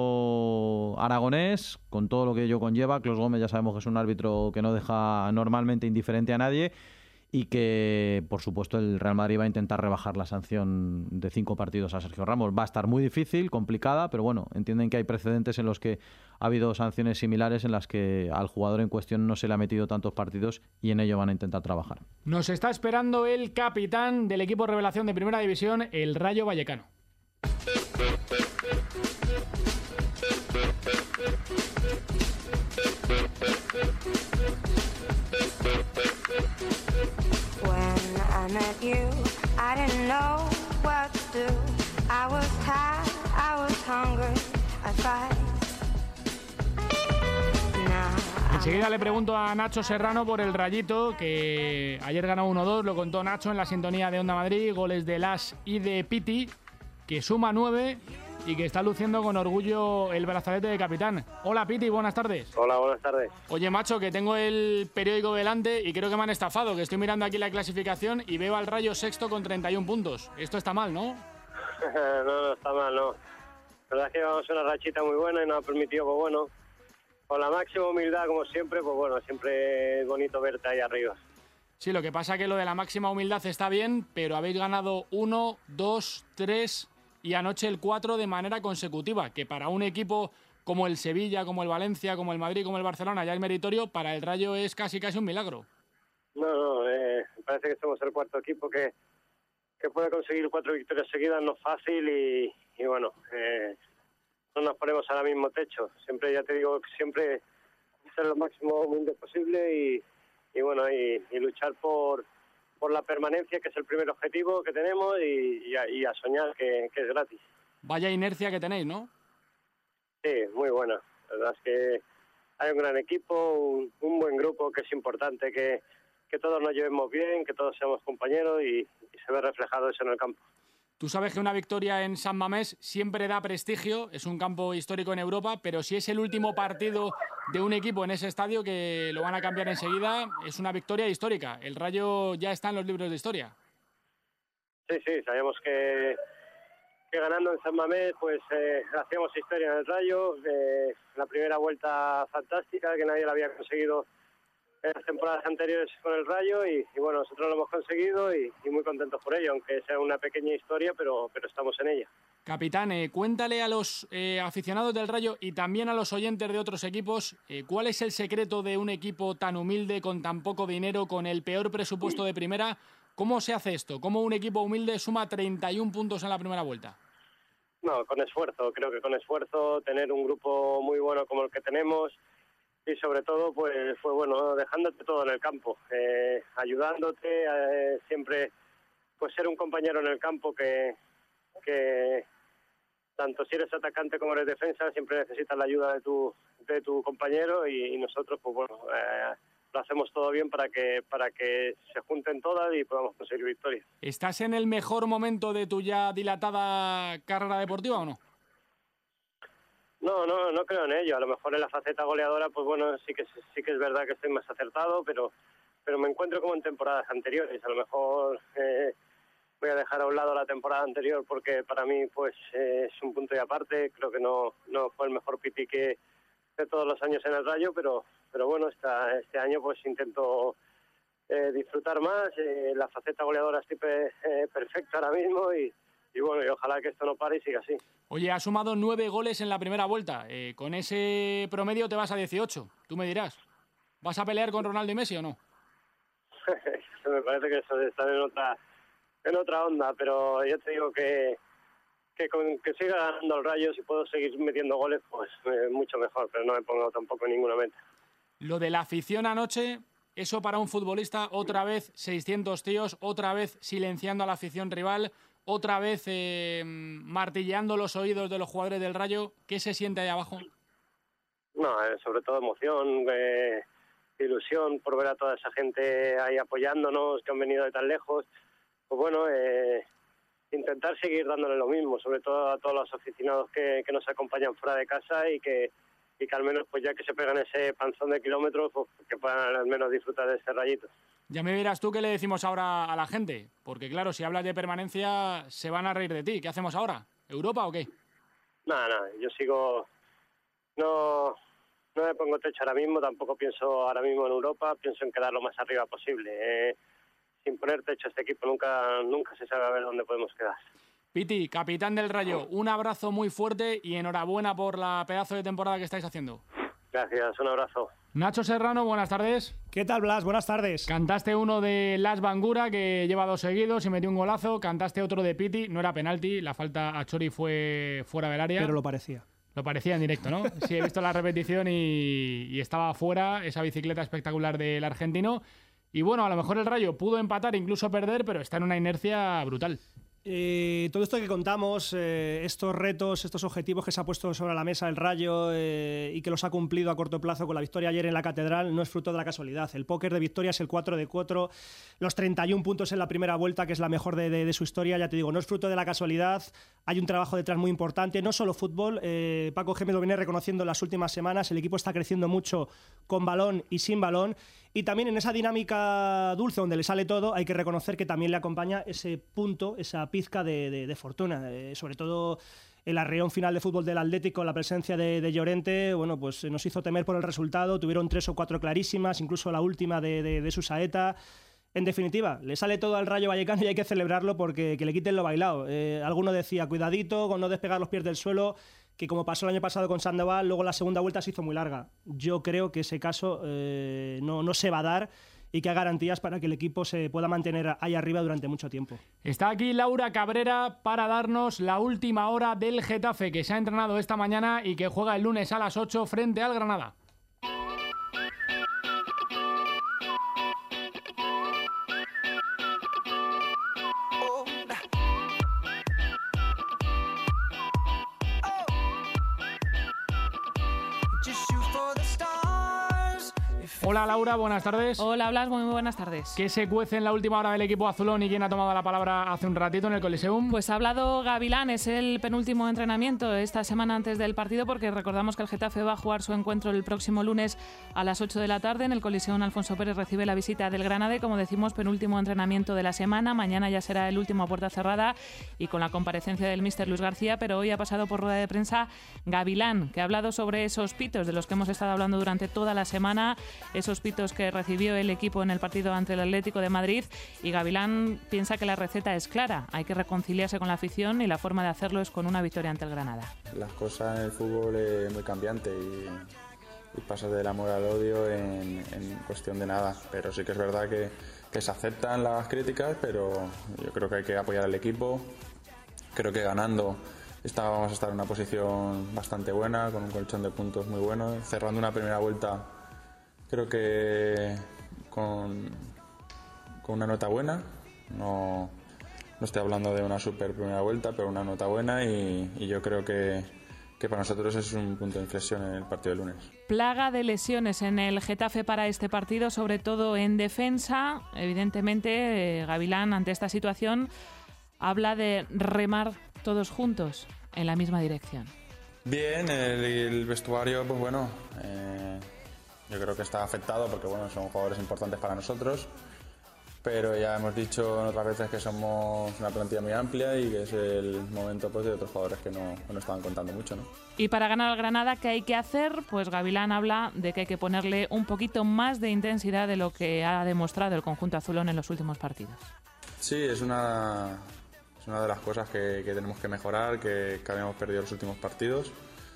árbitro aragonés, con todo lo que ello conlleva. Clos Gómez ya sabemos que es un árbitro que no deja normalmente indiferente a nadie y que, por supuesto, el Real Madrid va a intentar rebajar la sanción de cinco partidos a Sergio Ramos. Va a estar muy difícil, complicada, pero bueno, entienden que hay precedentes en los que ha habido sanciones similares en las que al jugador en cuestión no se le ha metido tantos partidos y en ello van a intentar trabajar. Nos está esperando el capitán del equipo revelación de Primera División, el Rayo Vallecano. I met you, I didn't know what to do. I was tired, I was hungry, I fight. Enseguida le pregunto a Nacho Serrano por el Rayito, que ayer ganó uno dos, lo contó Nacho en la sintonía de Onda Madrid, goles de Las y de Piti, que suma nueve y que está luciendo con orgullo el brazalete de capitán. Hola Piti, buenas tardes. Hola, buenas tardes. Oye macho, que tengo el periódico delante y creo que me han estafado, que estoy mirando aquí la clasificación y veo al Rayo sexto con treinta y un puntos. Esto está mal, ¿no? no, no está mal, no. La verdad es que llevamos una rachita muy buena y nos ha permitido, pues bueno, con la máxima humildad como siempre, pues bueno, siempre es bonito verte ahí arriba. Sí, lo que pasa es que lo de la máxima humildad está bien, pero habéis ganado uno, dos, tres... y anoche el cuatro de manera consecutiva, que para un equipo como el Sevilla, como el Valencia, como el Madrid, como el Barcelona ya es meritorio, para el Rayo es casi casi un milagro. No, no, eh, parece que somos el cuarto equipo que, que puede conseguir cuatro victorias seguidas, no es fácil y, y bueno, eh, no nos ponemos ahora mismo techo. Siempre, ya te digo, siempre ser lo máximo humilde posible y, y bueno, y, y luchar por... por la permanencia, que es el primer objetivo que tenemos, y, y, a, y a soñar, que, que es gratis. Vaya inercia que tenéis, ¿no? Sí, muy buena. La verdad es que hay un gran equipo, un, un buen grupo, que es importante que, que todos nos llevemos bien, que todos seamos compañeros y, y se ve reflejado eso en el campo. Tú sabes que una victoria en San Mamés siempre da prestigio, es un campo histórico en Europa, pero si es el último partido de un equipo en ese estadio, que lo van a cambiar enseguida, es una victoria histórica. El Rayo ya está en los libros de historia. Sí, sí, sabíamos que, que ganando en San Mamés pues eh, hacíamos historia en el Rayo. Eh, la primera vuelta fantástica, que nadie la había conseguido en las temporadas anteriores con el Rayo, y, y bueno, nosotros lo hemos conseguido y, y muy contentos por ello, aunque sea una pequeña historia, pero, pero estamos en ella. Capitán, eh, cuéntale a los eh, aficionados del Rayo y también a los oyentes de otros equipos eh, cuál es el secreto de un equipo tan humilde, con tan poco dinero, con el peor presupuesto de primera. ¿Cómo se hace esto? ¿Cómo un equipo humilde suma treinta y un puntos en la primera vuelta? No, con esfuerzo, creo que con esfuerzo, tener un grupo muy bueno como el que tenemos, y sobre todo pues fue bueno dejándote todo en el campo, eh, ayudándote, eh, siempre pues ser un compañero en el campo, que, que tanto si eres atacante como eres defensa siempre necesitas la ayuda de tu de tu compañero, y, y nosotros pues bueno eh, lo hacemos todo bien para que para que se junten todas y podamos conseguir victorias. ¿Estás en el mejor momento de tu ya dilatada carrera deportiva o no? No, no, no creo en ello. A lo mejor en la faceta goleadora, pues bueno, sí que sí que es verdad que estoy más acertado, pero pero me encuentro como en temporadas anteriores. A lo mejor eh, voy a dejar a un lado la temporada anterior porque para mí pues eh, es un punto y aparte. Creo que no no fue el mejor Piti que de todos los años en el Rayo, pero pero bueno, esta, este año pues intento eh, disfrutar más. Eh, la faceta goleadora estoy pe, eh, perfecta ahora mismo y Y bueno, y ojalá que esto no pare y siga así. Oye, has sumado nueve goles en la primera vuelta. Eh, con ese promedio te vas a dieciocho. Tú me dirás. ¿Vas a pelear con Ronaldo y Messi o no? Me parece que eso está en otra en otra onda, pero yo te digo que que con que siga ganando el Rayo, si puedo seguir metiendo goles, pues eh, mucho mejor, pero no me pongo tampoco ninguna meta. Lo de la afición anoche, eso para un futbolista, otra vez seiscientos tíos, otra vez silenciando a la afición rival, otra vez eh, martilleando los oídos de los jugadores del Rayo. ¿Qué se siente ahí abajo? No, eh, sobre todo emoción, eh, ilusión por ver a toda esa gente ahí apoyándonos, que han venido de tan lejos. Pues bueno, eh, intentar seguir dándole lo mismo, sobre todo a todos los aficionados que, que nos acompañan fuera de casa y que, y que al menos, pues ya que se pegan ese panzón de kilómetros, pues que puedan al menos disfrutar de este Rayito. Ya me dirás tú qué le decimos ahora a la gente, porque claro, si hablas de permanencia se van a reír de ti. ¿Qué hacemos ahora? ¿Europa o qué? Nada, nada, yo sigo... No, no me pongo techo ahora mismo, tampoco pienso ahora mismo en Europa, pienso en quedar lo más arriba posible. Eh, sin poner techo a este equipo nunca, nunca se sabe a ver dónde podemos quedar. Piti, capitán del Rayo, un abrazo muy fuerte y enhorabuena por la pedazo de temporada que estáis haciendo. Gracias, un abrazo. Nacho Serrano, buenas tardes. ¿Qué tal, Blas? Buenas tardes. Cantaste uno de Las Bangura, que lleva dos seguidos y metió un golazo. Cantaste otro de Piti, no era penalti, la falta a Chori fue fuera del área. Pero lo parecía. Lo parecía en directo, ¿no? Sí, he visto la repetición y, y estaba fuera esa bicicleta espectacular del argentino. Y bueno, a lo mejor el Rayo pudo empatar, incluso perder, pero está en una inercia brutal. Eh, todo esto que contamos, eh, estos retos, estos objetivos que se ha puesto sobre la mesa el Rayo eh, y que los ha cumplido a corto plazo con la victoria ayer en la Catedral, no es fruto de la casualidad. El póker de victoria es el cuatro de cuatro, los treinta y un puntos en la primera vuelta, que es la mejor de, de, de su historia. Ya te digo, no es fruto de la casualidad, hay un trabajo detrás muy importante, no solo fútbol. eh, Paco Gémez lo viene reconociendo en las últimas semanas, el equipo está creciendo mucho con balón y sin balón. Y también en esa dinámica dulce donde le sale todo, hay que reconocer que también le acompaña ese punto, esa pizca de, de, de fortuna. Eh, sobre todo el arreón final de fútbol del Atlético, la presencia de, de Llorente, bueno, pues nos hizo temer por el resultado. Tuvieron tres o cuatro clarísimas, incluso la última de, de, de Susaeta. En definitiva, le sale todo al Rayo Vallecano y hay que celebrarlo porque que le quiten lo bailado. Eh, alguno decía, cuidadito con no despegar los pies del suelo, que como pasó el año pasado con Sandoval, luego la segunda vuelta se hizo muy larga. Yo creo que ese caso eh, no, no se va a dar y que hay garantías para que el equipo se pueda mantener ahí arriba durante mucho tiempo. Está aquí Laura Cabrera para darnos la última hora del Getafe, que se ha entrenado esta mañana y que juega el lunes a las ocho frente al Granada. Hola Laura, buenas tardes. Hola Blas, muy buenas tardes. ¿Qué se cuece en la última hora del equipo azulón y quién ha tomado la palabra hace un ratito en el Coliseum? Pues ha hablado Gavilán, es el penúltimo entrenamiento esta semana antes del partido, porque recordamos que el Getafe va a jugar su encuentro el próximo lunes a las ocho de la tarde. En el Coliseum Alfonso Pérez recibe la visita del Granada y, como decimos, penúltimo entrenamiento de la semana. Mañana ya será el último a puerta cerrada y con la comparecencia del míster Luis García, pero hoy ha pasado por rueda de prensa Gavilán, que ha hablado sobre esos pitos de los que hemos estado hablando durante toda la semana, esos pitos que recibió el equipo en el partido ante el Atlético de Madrid, y Gavilán piensa que la receta es clara: hay que reconciliarse con la afición y la forma de hacerlo es con una victoria ante el Granada. Las cosas en el fútbol es muy cambiante y, y pasas del amor al odio en, en cuestión de nada, pero sí que es verdad que, que se aceptan las críticas, pero yo creo que hay que apoyar al equipo. Creo que ganando está, vamos a estar en una posición bastante buena, con un colchón de puntos muy bueno, cerrando una primera vuelta. Creo que con, con una nota buena, no, no estoy hablando de una super primera vuelta, pero una nota buena, y, y yo creo que, que para nosotros es un punto de inflexión en el partido de lunes. Plaga de lesiones en el Getafe para este partido, sobre todo en defensa. Evidentemente, eh, Gavilán, ante esta situación, habla de remar todos juntos en la misma dirección. Bien, el, el vestuario, pues bueno... Eh, Yo creo que está afectado porque bueno, son jugadores importantes para nosotros, pero ya hemos dicho en otras veces que somos una plantilla muy amplia y que es el momento pues, de otros jugadores que no, que no estaban contando mucho, ¿no? Y para ganar al Granada, ¿qué hay que hacer? Pues Gavilán habla de que hay que ponerle un poquito más de intensidad de lo que ha demostrado el conjunto azulón en los últimos partidos. Sí, es una, es una de las cosas que, que tenemos que mejorar, que, que habíamos perdido los últimos partidos.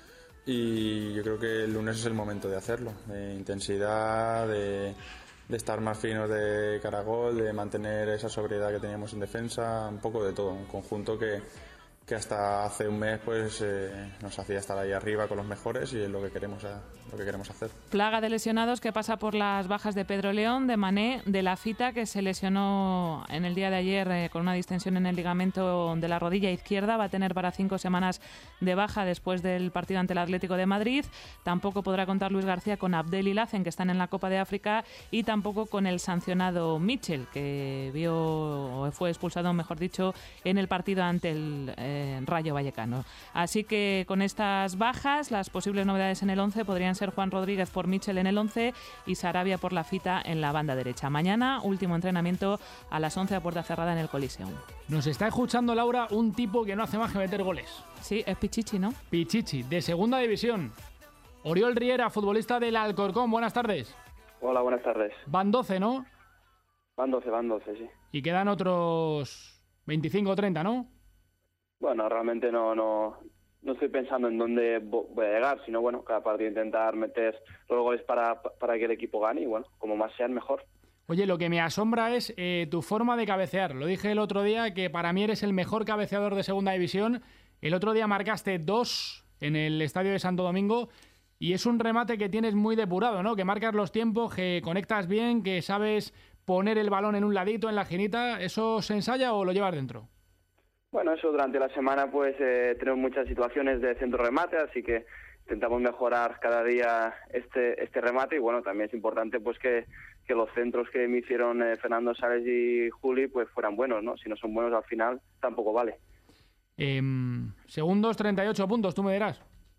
Y yo creo que el lunes es el momento de hacerlo, de intensidad, de, de estar más finos de cara a gol, de mantener esa sobriedad que teníamos en defensa, un poco de todo, un conjunto que, que hasta hace un mes pues eh, nos hacía estar ahí arriba con los mejores, y es lo que queremos, eh, lo que queremos hacer. Plaga de lesionados que pasa por las bajas de Pedro León, de Mané, de Lafita, que se lesionó en el día de ayer eh, con una distensión en el ligamento de la rodilla izquierda. Va a tener para cinco semanas de baja después del partido ante el Atlético de Madrid. Tampoco podrá contar Luis García con Abdel y Lacen, que están en la Copa de África, y tampoco con el sancionado Mitchell, que vio o fue expulsado, mejor dicho, en el partido ante el eh, Rayo Vallecano. Así que con estas bajas, las posibles novedades en el once podrían ser Juan Rodríguez por Mitchell en el once y Sarabia por Lafita en la banda derecha. Mañana, último entrenamiento a las once a puerta cerrada en el Coliseum. Nos está escuchando, Laura, un tipo que no hace más que meter goles. Sí, es Pichichi, ¿no? Pichichi, de segunda división. Oriol Riera, futbolista del Alcorcón. Buenas tardes. Hola, buenas tardes. Van doce, ¿no? Van doce, van doce, sí. Y quedan otros veinticinco o treinta, ¿no? Bueno, realmente no, no, no estoy pensando en dónde voy a llegar, sino bueno, cada partido intentar meter los goles para, para que el equipo gane y bueno, como más sean, mejor. Oye, lo que me asombra es eh, tu forma de cabecear. Lo dije el otro día que para mí eres el mejor cabeceador de segunda división. El otro día marcaste dos en el estadio de Santo Domingo y es un remate que tienes muy depurado, ¿no? Que marcas los tiempos, que conectas bien, que sabes poner el balón en un ladito, en la esquinita. ¿Eso se ensaya o lo llevas dentro? Bueno, eso durante la semana pues eh, tenemos muchas situaciones de centro remate, así que intentamos mejorar cada día este este remate y bueno, también es importante pues que, que los centros que me hicieron eh, Fernando Sales y Juli pues fueran buenos, ¿no? Si no son buenos al final tampoco vale. Eh, segundos, treinta y ocho puntos, tú me dirás.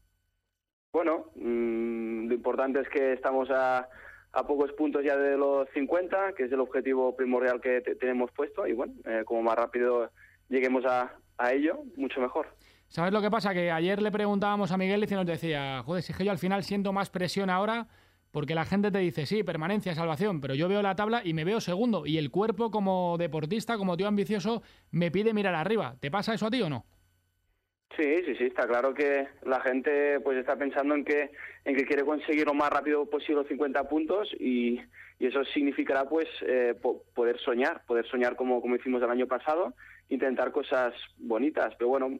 Bueno, mmm, lo importante es que estamos a, a pocos puntos ya de los cincuenta, que es el objetivo primordial que te, tenemos puesto y bueno, eh, como más rápido lleguemos a, a ello, mucho mejor. ¿Sabes lo que pasa? Que ayer le preguntábamos a Miguel y nos decía, joder, si es que yo al final siento más presión ahora porque la gente te dice, sí, permanencia, salvación, pero yo veo la tabla y me veo segundo y el cuerpo como deportista, como tío ambicioso, me pide mirar arriba. ¿Te pasa eso a ti o no? Sí, sí, sí, está claro que la gente pues está pensando en que en que quiere conseguir lo más rápido posible los cincuenta puntos y, y eso significará pues eh, po- poder soñar, poder soñar como, como hicimos el año pasado, intentar cosas bonitas, pero bueno,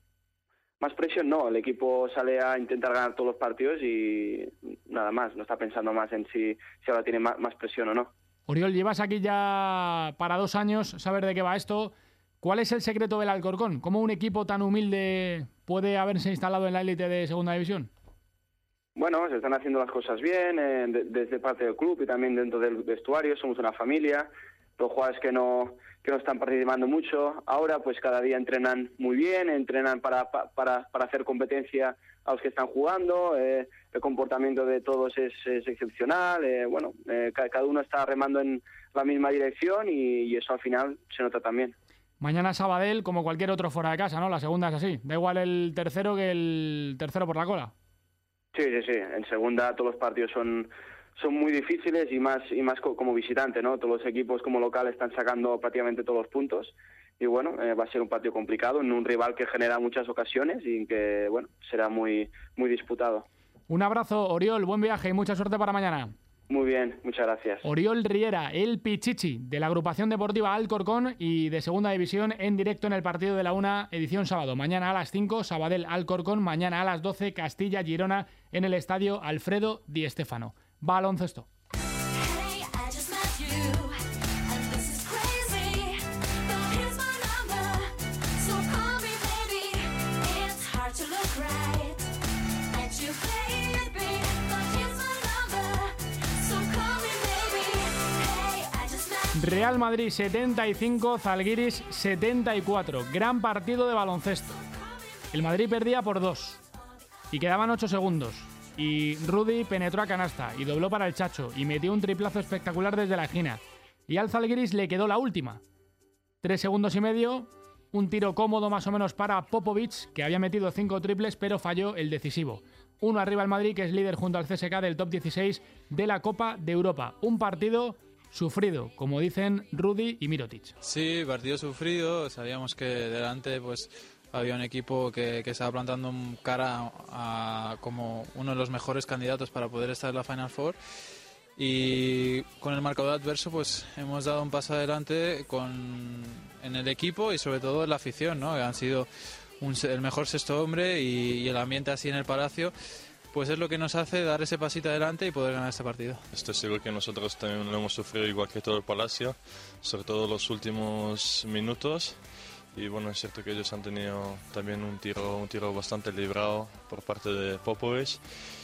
más presión no, el equipo sale a intentar ganar todos los partidos y nada más, no está pensando más en si, si ahora tiene más, más presión o no. Oriol, llevas aquí ya para dos años, saber de qué va esto. ¿Cuál es el secreto del Alcorcón? ¿Cómo un equipo tan humilde puede haberse instalado en la élite de segunda división? Bueno, se están haciendo las cosas bien, eh, de, desde parte del club y también dentro del vestuario, somos una familia. Los jugadores que no que no están participando mucho ahora, pues cada día entrenan muy bien, entrenan para para, para hacer competencia a los que están jugando, eh, el comportamiento de todos es, es excepcional, eh, bueno, eh, cada uno está remando en la misma dirección y, y eso al final se nota también. Mañana Sabadell, como cualquier otro fuera de casa, ¿no? La segunda es así, da igual el tercero que el tercero por la cola. Sí, sí, sí, en segunda todos los partidos son son muy difíciles y más y más como visitante, ¿no? Todos los equipos como local están sacando prácticamente todos los puntos y bueno, eh, va a ser un partido complicado en un rival que genera muchas ocasiones y que, bueno, será muy muy disputado. Un abrazo, Oriol, buen viaje y mucha suerte para mañana. Muy bien, muchas gracias. Oriol Riera, el Pichichi, de la agrupación deportiva Alcorcón y de Segunda División, en directo en el partido de la una, edición sábado. Mañana a las cinco, Sabadell Alcorcón. Mañana a las doce, Castilla Girona, en el estadio Alfredo Di Stéfano. Baloncesto. Real Madrid setenta y cinco, Zalgiris setenta y cuatro. Gran partido de baloncesto. El Madrid perdía por dos y quedaban ocho segundos. Y Rudy penetró a canasta y dobló para el Chacho y metió un triplazo espectacular desde la esquina. Y al Zalgiris le quedó la última. Tres segundos y medio, un tiro cómodo más o menos para Popovic, que había metido cinco triples pero falló el decisivo. Uno arriba el Madrid, que es líder junto al C S K del top dieciséis de la Copa de Europa. Un partido sufrido, como dicen Rudy y Mirotic. Sí, partido sufrido. Sabíamos que delante pues había un equipo que, que estaba plantando cara a, como uno de los mejores candidatos para poder estar en la Final Four. Y con el marcador adverso pues hemos dado un paso adelante con, en el equipo y sobre todo en la afición, ¿no? Han sido un, el mejor sexto hombre y, y el ambiente así en el Palacio pues es lo que nos hace dar ese pasito adelante y poder ganar este partido. Estoy seguro que nosotros también lo hemos sufrido igual que todo el Palacio, sobre todo los últimos minutos. Y bueno, es cierto que ellos han tenido también un tiro, un tiro bastante librado por parte de Popovic.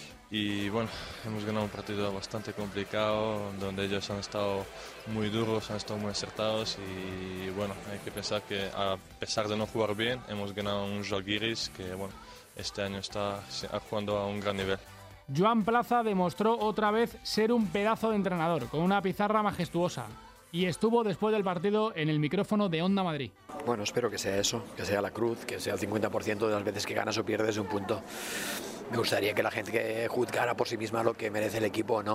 Y bueno, hemos ganado un partido bastante complicado, donde ellos han estado muy duros, han estado muy acertados. Y bueno, hay que pensar que a pesar de no jugar bien, hemos ganado un Zalgiris que bueno, este año está jugando a un gran nivel. Joan Plaza demostró otra vez ser un pedazo de entrenador, con una pizarra majestuosa. Y estuvo después del partido en el micrófono de Onda Madrid. Bueno, espero que sea eso, que sea la cruz, que sea el cincuenta por ciento de las veces que ganas o pierdes un punto. Me gustaría que la gente que juzgara por sí misma lo que merece el equipo o no.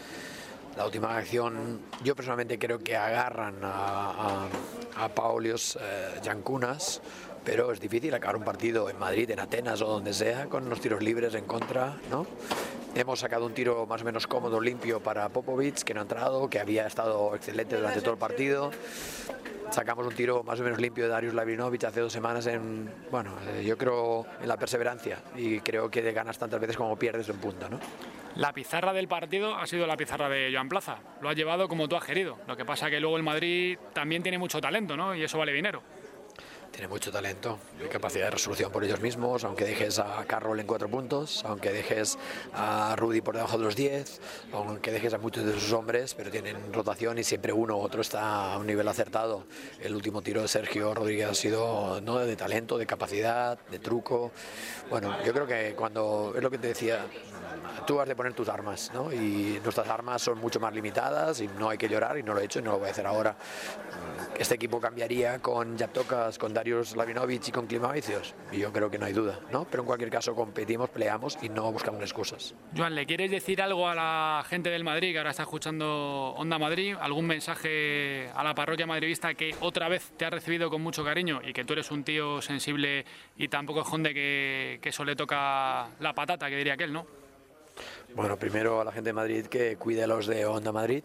La última acción, yo personalmente creo que agarran a, a, a Paulios eh, Yancunas, pero es difícil acabar un partido en Madrid, en Atenas o donde sea, con unos tiros libres en contra, ¿no? Hemos sacado un tiro más o menos cómodo, limpio para Popovic, que no ha entrado, que había estado excelente durante todo el partido. Sacamos un tiro más o menos limpio de Darius Lavrinovic hace dos semanas en, bueno, yo creo en la perseverancia y creo que ganas tantas veces como pierdes un punto, ¿no? La pizarra del partido ha sido la pizarra de Joan Plaza. Lo ha llevado como tú has querido. Lo que pasa que luego el Madrid también tiene mucho talento, ¿no? Y eso vale dinero. Tiene mucho talento y capacidad de resolución por ellos mismos, aunque dejes a Carroll en cuatro puntos, aunque dejes a Rudy por debajo de los diez, aunque dejes a muchos de sus hombres, pero tienen rotación y siempre uno u otro está a un nivel acertado. El último tiro de Sergio Rodríguez ha sido, ¿no?, de talento, de capacidad, de truco. Bueno, yo creo que cuando, es lo que te decía, tú has de poner tus armas, ¿no? Y nuestras armas son mucho más limitadas y no hay que llorar, y no lo he hecho y no lo voy a hacer ahora. Este equipo cambiaría con Yaptokas, con Darius Lavrinovic y con Klimavicius, y yo creo que no hay duda, ¿no? Pero en cualquier caso competimos, peleamos y no buscamos excusas. Joan, ¿le quieres decir algo a la gente del Madrid que ahora está escuchando Onda Madrid? ¿Algún mensaje a la parroquia madridista que otra vez te ha recibido con mucho cariño y que tú eres un tío sensible y tampoco esconde que, que eso le toca la patata, que diría aquel, ¿no? Bueno, primero a la gente de Madrid que cuide a los de Onda Madrid.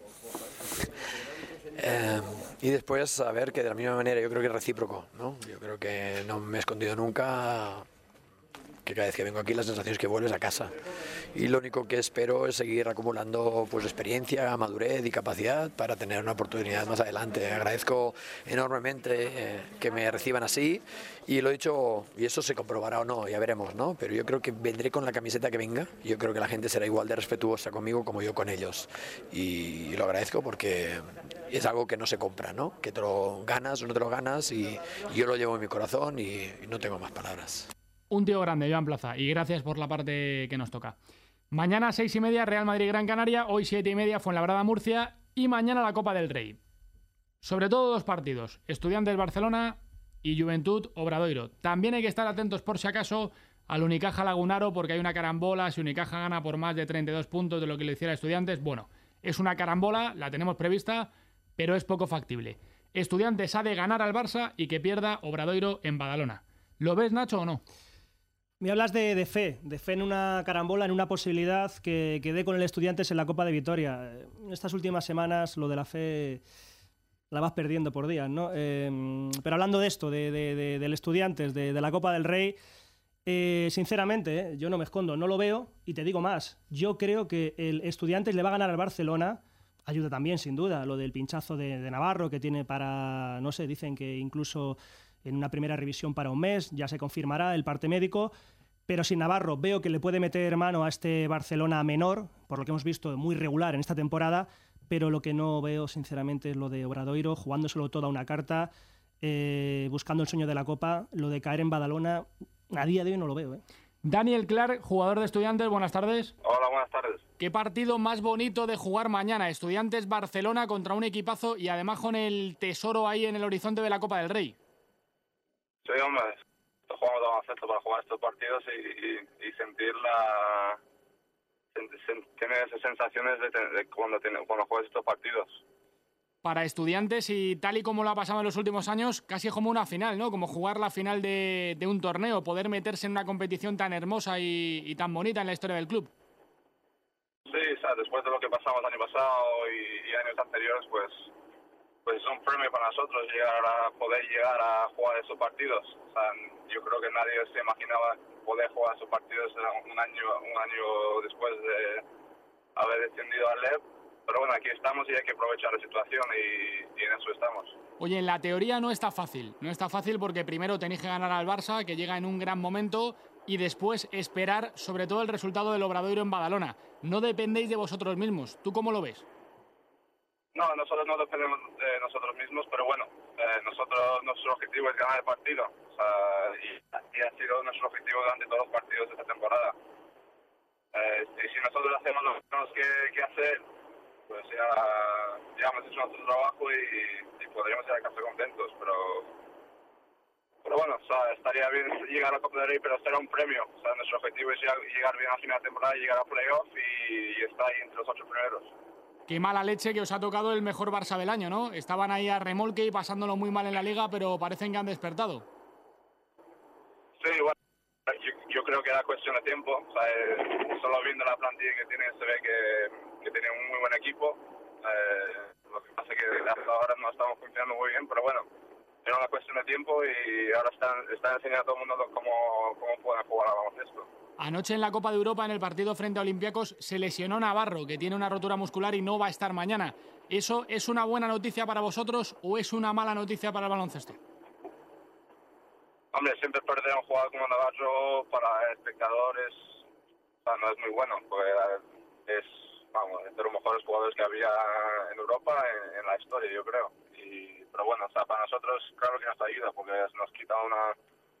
Eh, y después a ver que de la misma manera yo creo que es recíproco, ¿no? Yo creo que no me he escondido nunca que cada vez que vengo aquí la sensación es que vuelves a casa. Y lo único que espero es seguir acumulando pues experiencia, madurez y capacidad para tener una oportunidad más adelante. Agradezco enormemente eh, que me reciban así y lo he dicho, y eso se comprobará o no, ya veremos, ¿no? Pero yo creo que vendré con la camiseta que venga. Yo creo que la gente será igual de respetuosa conmigo como yo con ellos. Y lo agradezco porque es algo que no se compra, ¿no? Que te lo ganas o no te lo ganas y, y yo lo llevo en mi corazón y, y no tengo más palabras. Un tío grande, Joan Plaza, y gracias por la parte que nos toca. Mañana seis y media Real Madrid Gran Canaria, hoy siete y media Fuenlabrada Murcia y mañana la Copa del Rey. Sobre todo dos partidos, Estudiantes Barcelona y Juventud Obradoiro. También hay que estar atentos por si acaso al Unicaja Lagunaro porque hay una carambola, si Unicaja gana por más de treinta y dos puntos de lo que le hiciera Estudiantes, bueno, es una carambola, la tenemos prevista, pero es poco factible. Estudiantes ha de ganar al Barça y que pierda Obradoiro en Badalona. ¿Lo ves, Nacho, o no? Me hablas de, de fe, de fe en una carambola, en una posibilidad que, que dé con el Estudiantes en la Copa de Vitoria. En estas últimas semanas lo de la fe la vas perdiendo por días, ¿no? Eh, pero hablando de esto, de, de, de, del Estudiantes, de, de la Copa del Rey, eh, sinceramente, eh, yo no me escondo, no lo veo y te digo más. Yo creo que el Estudiantes le va a ganar al Barcelona. Ayuda también, sin duda, lo del pinchazo de, de Navarro que tiene para, no sé, dicen que incluso en una primera revisión para un mes, ya se confirmará el parte médico, pero sin Navarro veo que le puede meter mano a este Barcelona menor, por lo que hemos visto muy regular en esta temporada, pero lo que no veo sinceramente es lo de Obradoiro, jugándoselo toda una carta, eh, buscando el sueño de la Copa, lo de caer en Badalona, a día de hoy no lo veo. ¿eh? Daniel Clark, jugador de Estudiantes, buenas tardes. Hola, buenas tardes. ¿Qué partido más bonito de jugar mañana? Estudiantes Barcelona contra un equipazo y además con el tesoro ahí en el horizonte de la Copa del Rey. Sí, hombre, jugamos de baloncesto para jugar estos partidos y, y, y sentir la... Sen, sen, tener esas sensaciones de, de cuando, tiene, cuando juegas estos partidos. Para Estudiantes y tal y como lo ha pasado en los últimos años, casi como una final, ¿no? Como jugar la final de, de un torneo, poder meterse en una competición tan hermosa y, y tan bonita en la historia del club. Sí, o sea, después de lo que pasamos el año pasado y, y años anteriores, pues pues es un premio para nosotros llegar a poder llegar a jugar esos partidos. O sea, yo creo que nadie se imaginaba poder jugar esos partidos un año un año después de haber descendido al L E P. Pero bueno, aquí estamos y hay que aprovechar la situación y, y en eso estamos. Oye, en la teoría no está fácil. No está fácil porque primero tenéis que ganar al Barça, que llega en un gran momento, y después esperar sobre todo el resultado del Obradoiro en Badalona. No dependéis de vosotros mismos. ¿Tú cómo lo ves? No, nosotros no dependemos de nosotros mismos, pero bueno, eh, nosotros nuestro objetivo es ganar el partido. O sea, y, y ha sido nuestro objetivo durante todos los partidos de esta temporada. Eh, y si nosotros hacemos lo que tenemos que, que hacer, pues ya, ya hemos hecho nuestro trabajo y, y podríamos ir a casa contentos, pero pero bueno, o sea, estaría bien llegar a la Copa del Rey, pero será un premio. O sea, nuestro objetivo es llegar, llegar bien a final de temporada, llegar a playoff y, y estar ahí entre los ocho primeros. Qué mala leche que os ha tocado el mejor Barça del año, ¿no? Estaban ahí a remolque y pasándolo muy mal en la Liga, pero parecen que han despertado. Sí, bueno, yo, yo creo que era cuestión de tiempo. O sea, eh, solo viendo la plantilla que tiene se ve que, que tiene un muy buen equipo. Eh, lo que pasa es que hasta ahora no estamos funcionando muy bien, pero bueno, era una cuestión de tiempo y ahora están, están enseñando a todo el mundo cómo, cómo pueden jugar al baloncesto. Anoche en la Copa de Europa, en el partido frente a Olympiacos, se lesionó Navarro, que tiene una rotura muscular y no va a estar mañana. ¿Eso es una buena noticia para vosotros o es una mala noticia para el baloncesto? Hombre, siempre perder a un jugador como Navarro para espectadores, o sea, no es muy bueno, porque es, vamos, de los mejores jugadores que había en Europa en, en la historia, yo creo. Y, pero bueno, o sea, para nosotros claro que nos ayuda, porque nos quita una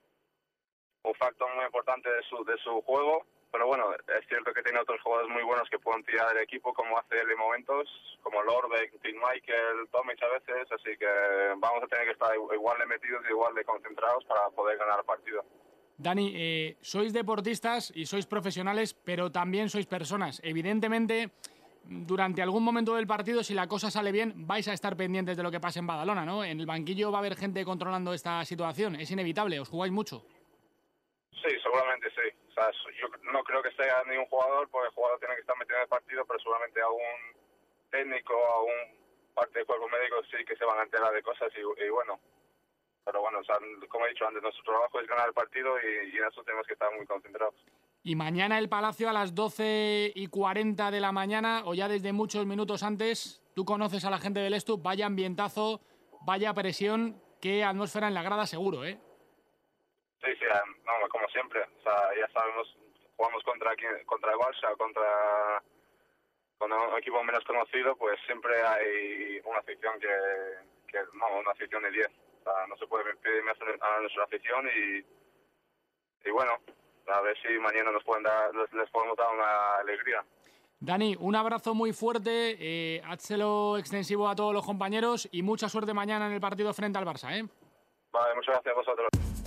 un factor muy importante de su de su juego, pero bueno, es cierto que tiene otros jugadores muy buenos que pueden tirar el equipo, como hace él en momentos, como Lorbeck, Tim Michael, Tomic a veces, así que vamos a tener que estar igual de metidos y igual de concentrados para poder ganar el partido. Dani, eh, sois deportistas y sois profesionales, pero también sois personas. Evidentemente, durante algún momento del partido, si la cosa sale bien, vais a estar pendientes de lo que pase en Badalona, ¿no? En el banquillo va a haber gente controlando esta situación, es inevitable, os jugáis mucho. Sí, seguramente sí. O sea, yo no creo que sea ni un jugador, porque el jugador tiene que estar metido en el partido, pero seguramente algún técnico o algún parte del cuerpo médico sí que se van a enterar de cosas y, y bueno, pero bueno, o sea, como he dicho antes, nuestro trabajo es ganar el partido y, y en eso tenemos que estar muy concentrados. Y mañana el Palacio a las doce y cuarenta de la mañana, o ya desde muchos minutos antes, tú conoces a la gente del Estu, vaya ambientazo, vaya presión, qué atmósfera en la grada seguro, ¿eh? Sí, sí, no, como siempre, o sea, ya sabemos, jugamos contra contra el Barça, contra, contra un equipo menos conocido, pues siempre hay una afición que, que no, una afición de diez, o sea, no se puede pedir más a nuestra afición y, y bueno, a ver si mañana nos pueden dar, les, les podemos dar una alegría. Dani, un abrazo muy fuerte, eh, házelo extensivo a todos los compañeros y mucha suerte mañana en el partido frente al Barça, ¿eh? Vale, muchas gracias a vosotros.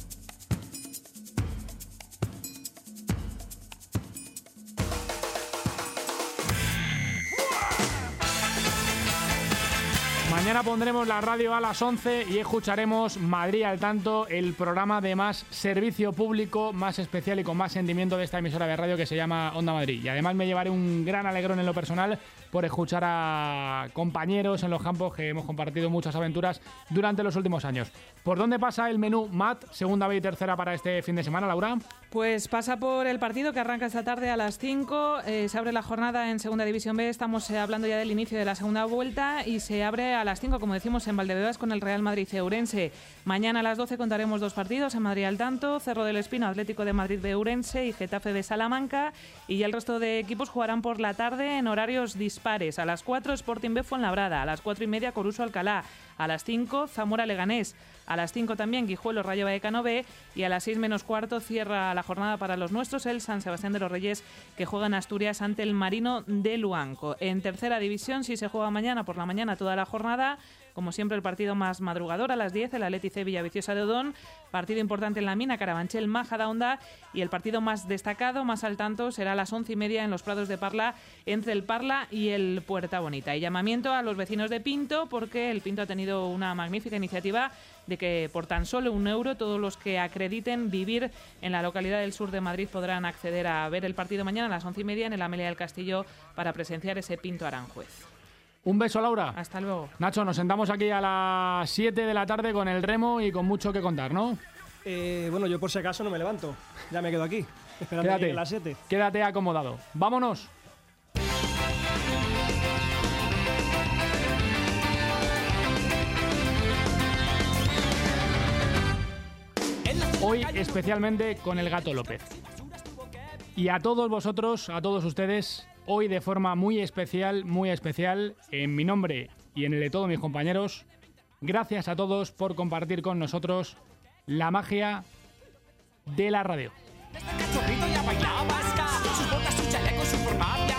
Mañana pondremos la radio a las once y escucharemos Madrid al tanto, el programa de más servicio público, más especial y con más sentimiento de esta emisora de radio que se llama Onda Madrid. Y además me llevaré un gran alegrón en lo personal por escuchar a compañeros en los campos que hemos compartido muchas aventuras durante los últimos años. ¿Por dónde pasa el menú M A T, segunda B y tercera para este fin de semana, Laura? Pues pasa por el partido que arranca esta tarde a las cinco, eh, se abre la jornada en Segunda División B, estamos eh, hablando ya del inicio de la segunda vuelta y se abre a las cinco, como decimos, en Valdebebas con el Real Madrid Ourense. Mañana a las doce contaremos dos partidos, en Madrid al tanto, Cerro del Espino, Atlético de Madrid de Ourense y Getafe de Salamanca, y ya el resto de equipos jugarán por la tarde en horarios dispares. A las cuatro Sporting B Fuenlabrada, a las cuatro y media Coruso Alcalá, a las cinco Zamora Leganés, a las cinco también Guijuelo Rayo Vallecano B y a las seis menos cuarto cierra la jornada para los nuestros el San Sebastián de los Reyes, que juega en Asturias ante el Marino de Luanco. En tercera división sí se juega mañana por la mañana toda la jornada. Como siempre, el partido más madrugador a las diez, el Athletic C Villaviciosa de Odón. Partido importante en la Mina, Carabanchel, Majadahonda. Y el partido más destacado, más al tanto, será a las once y media en los Prados de Parla, entre el Parla y el Puerta Bonita. Y llamamiento a los vecinos de Pinto, porque el Pinto ha tenido una magnífica iniciativa de que por tan solo un euro todos los que acrediten vivir en la localidad del sur de Madrid podrán acceder a ver el partido mañana a las once y media en el Amelia del Castillo para presenciar ese Pinto Aranjuez. Un beso, Laura. Hasta luego. Nacho, nos sentamos aquí a las siete de la tarde con el remo y con mucho que contar, ¿no? Eh, bueno, yo por si acaso no me levanto. Ya me quedo aquí, esperando Quédate, a las siete. Quédate acomodado. ¡Vámonos! Hoy especialmente con el Gato López. Y a todos vosotros, a todos ustedes, hoy de forma muy especial, muy especial, en mi nombre y en el de todos mis compañeros, gracias a todos por compartir con nosotros la magia de la radio. Desde cachorrito ya bailaba ska, sus botas, su chaleco, su forma.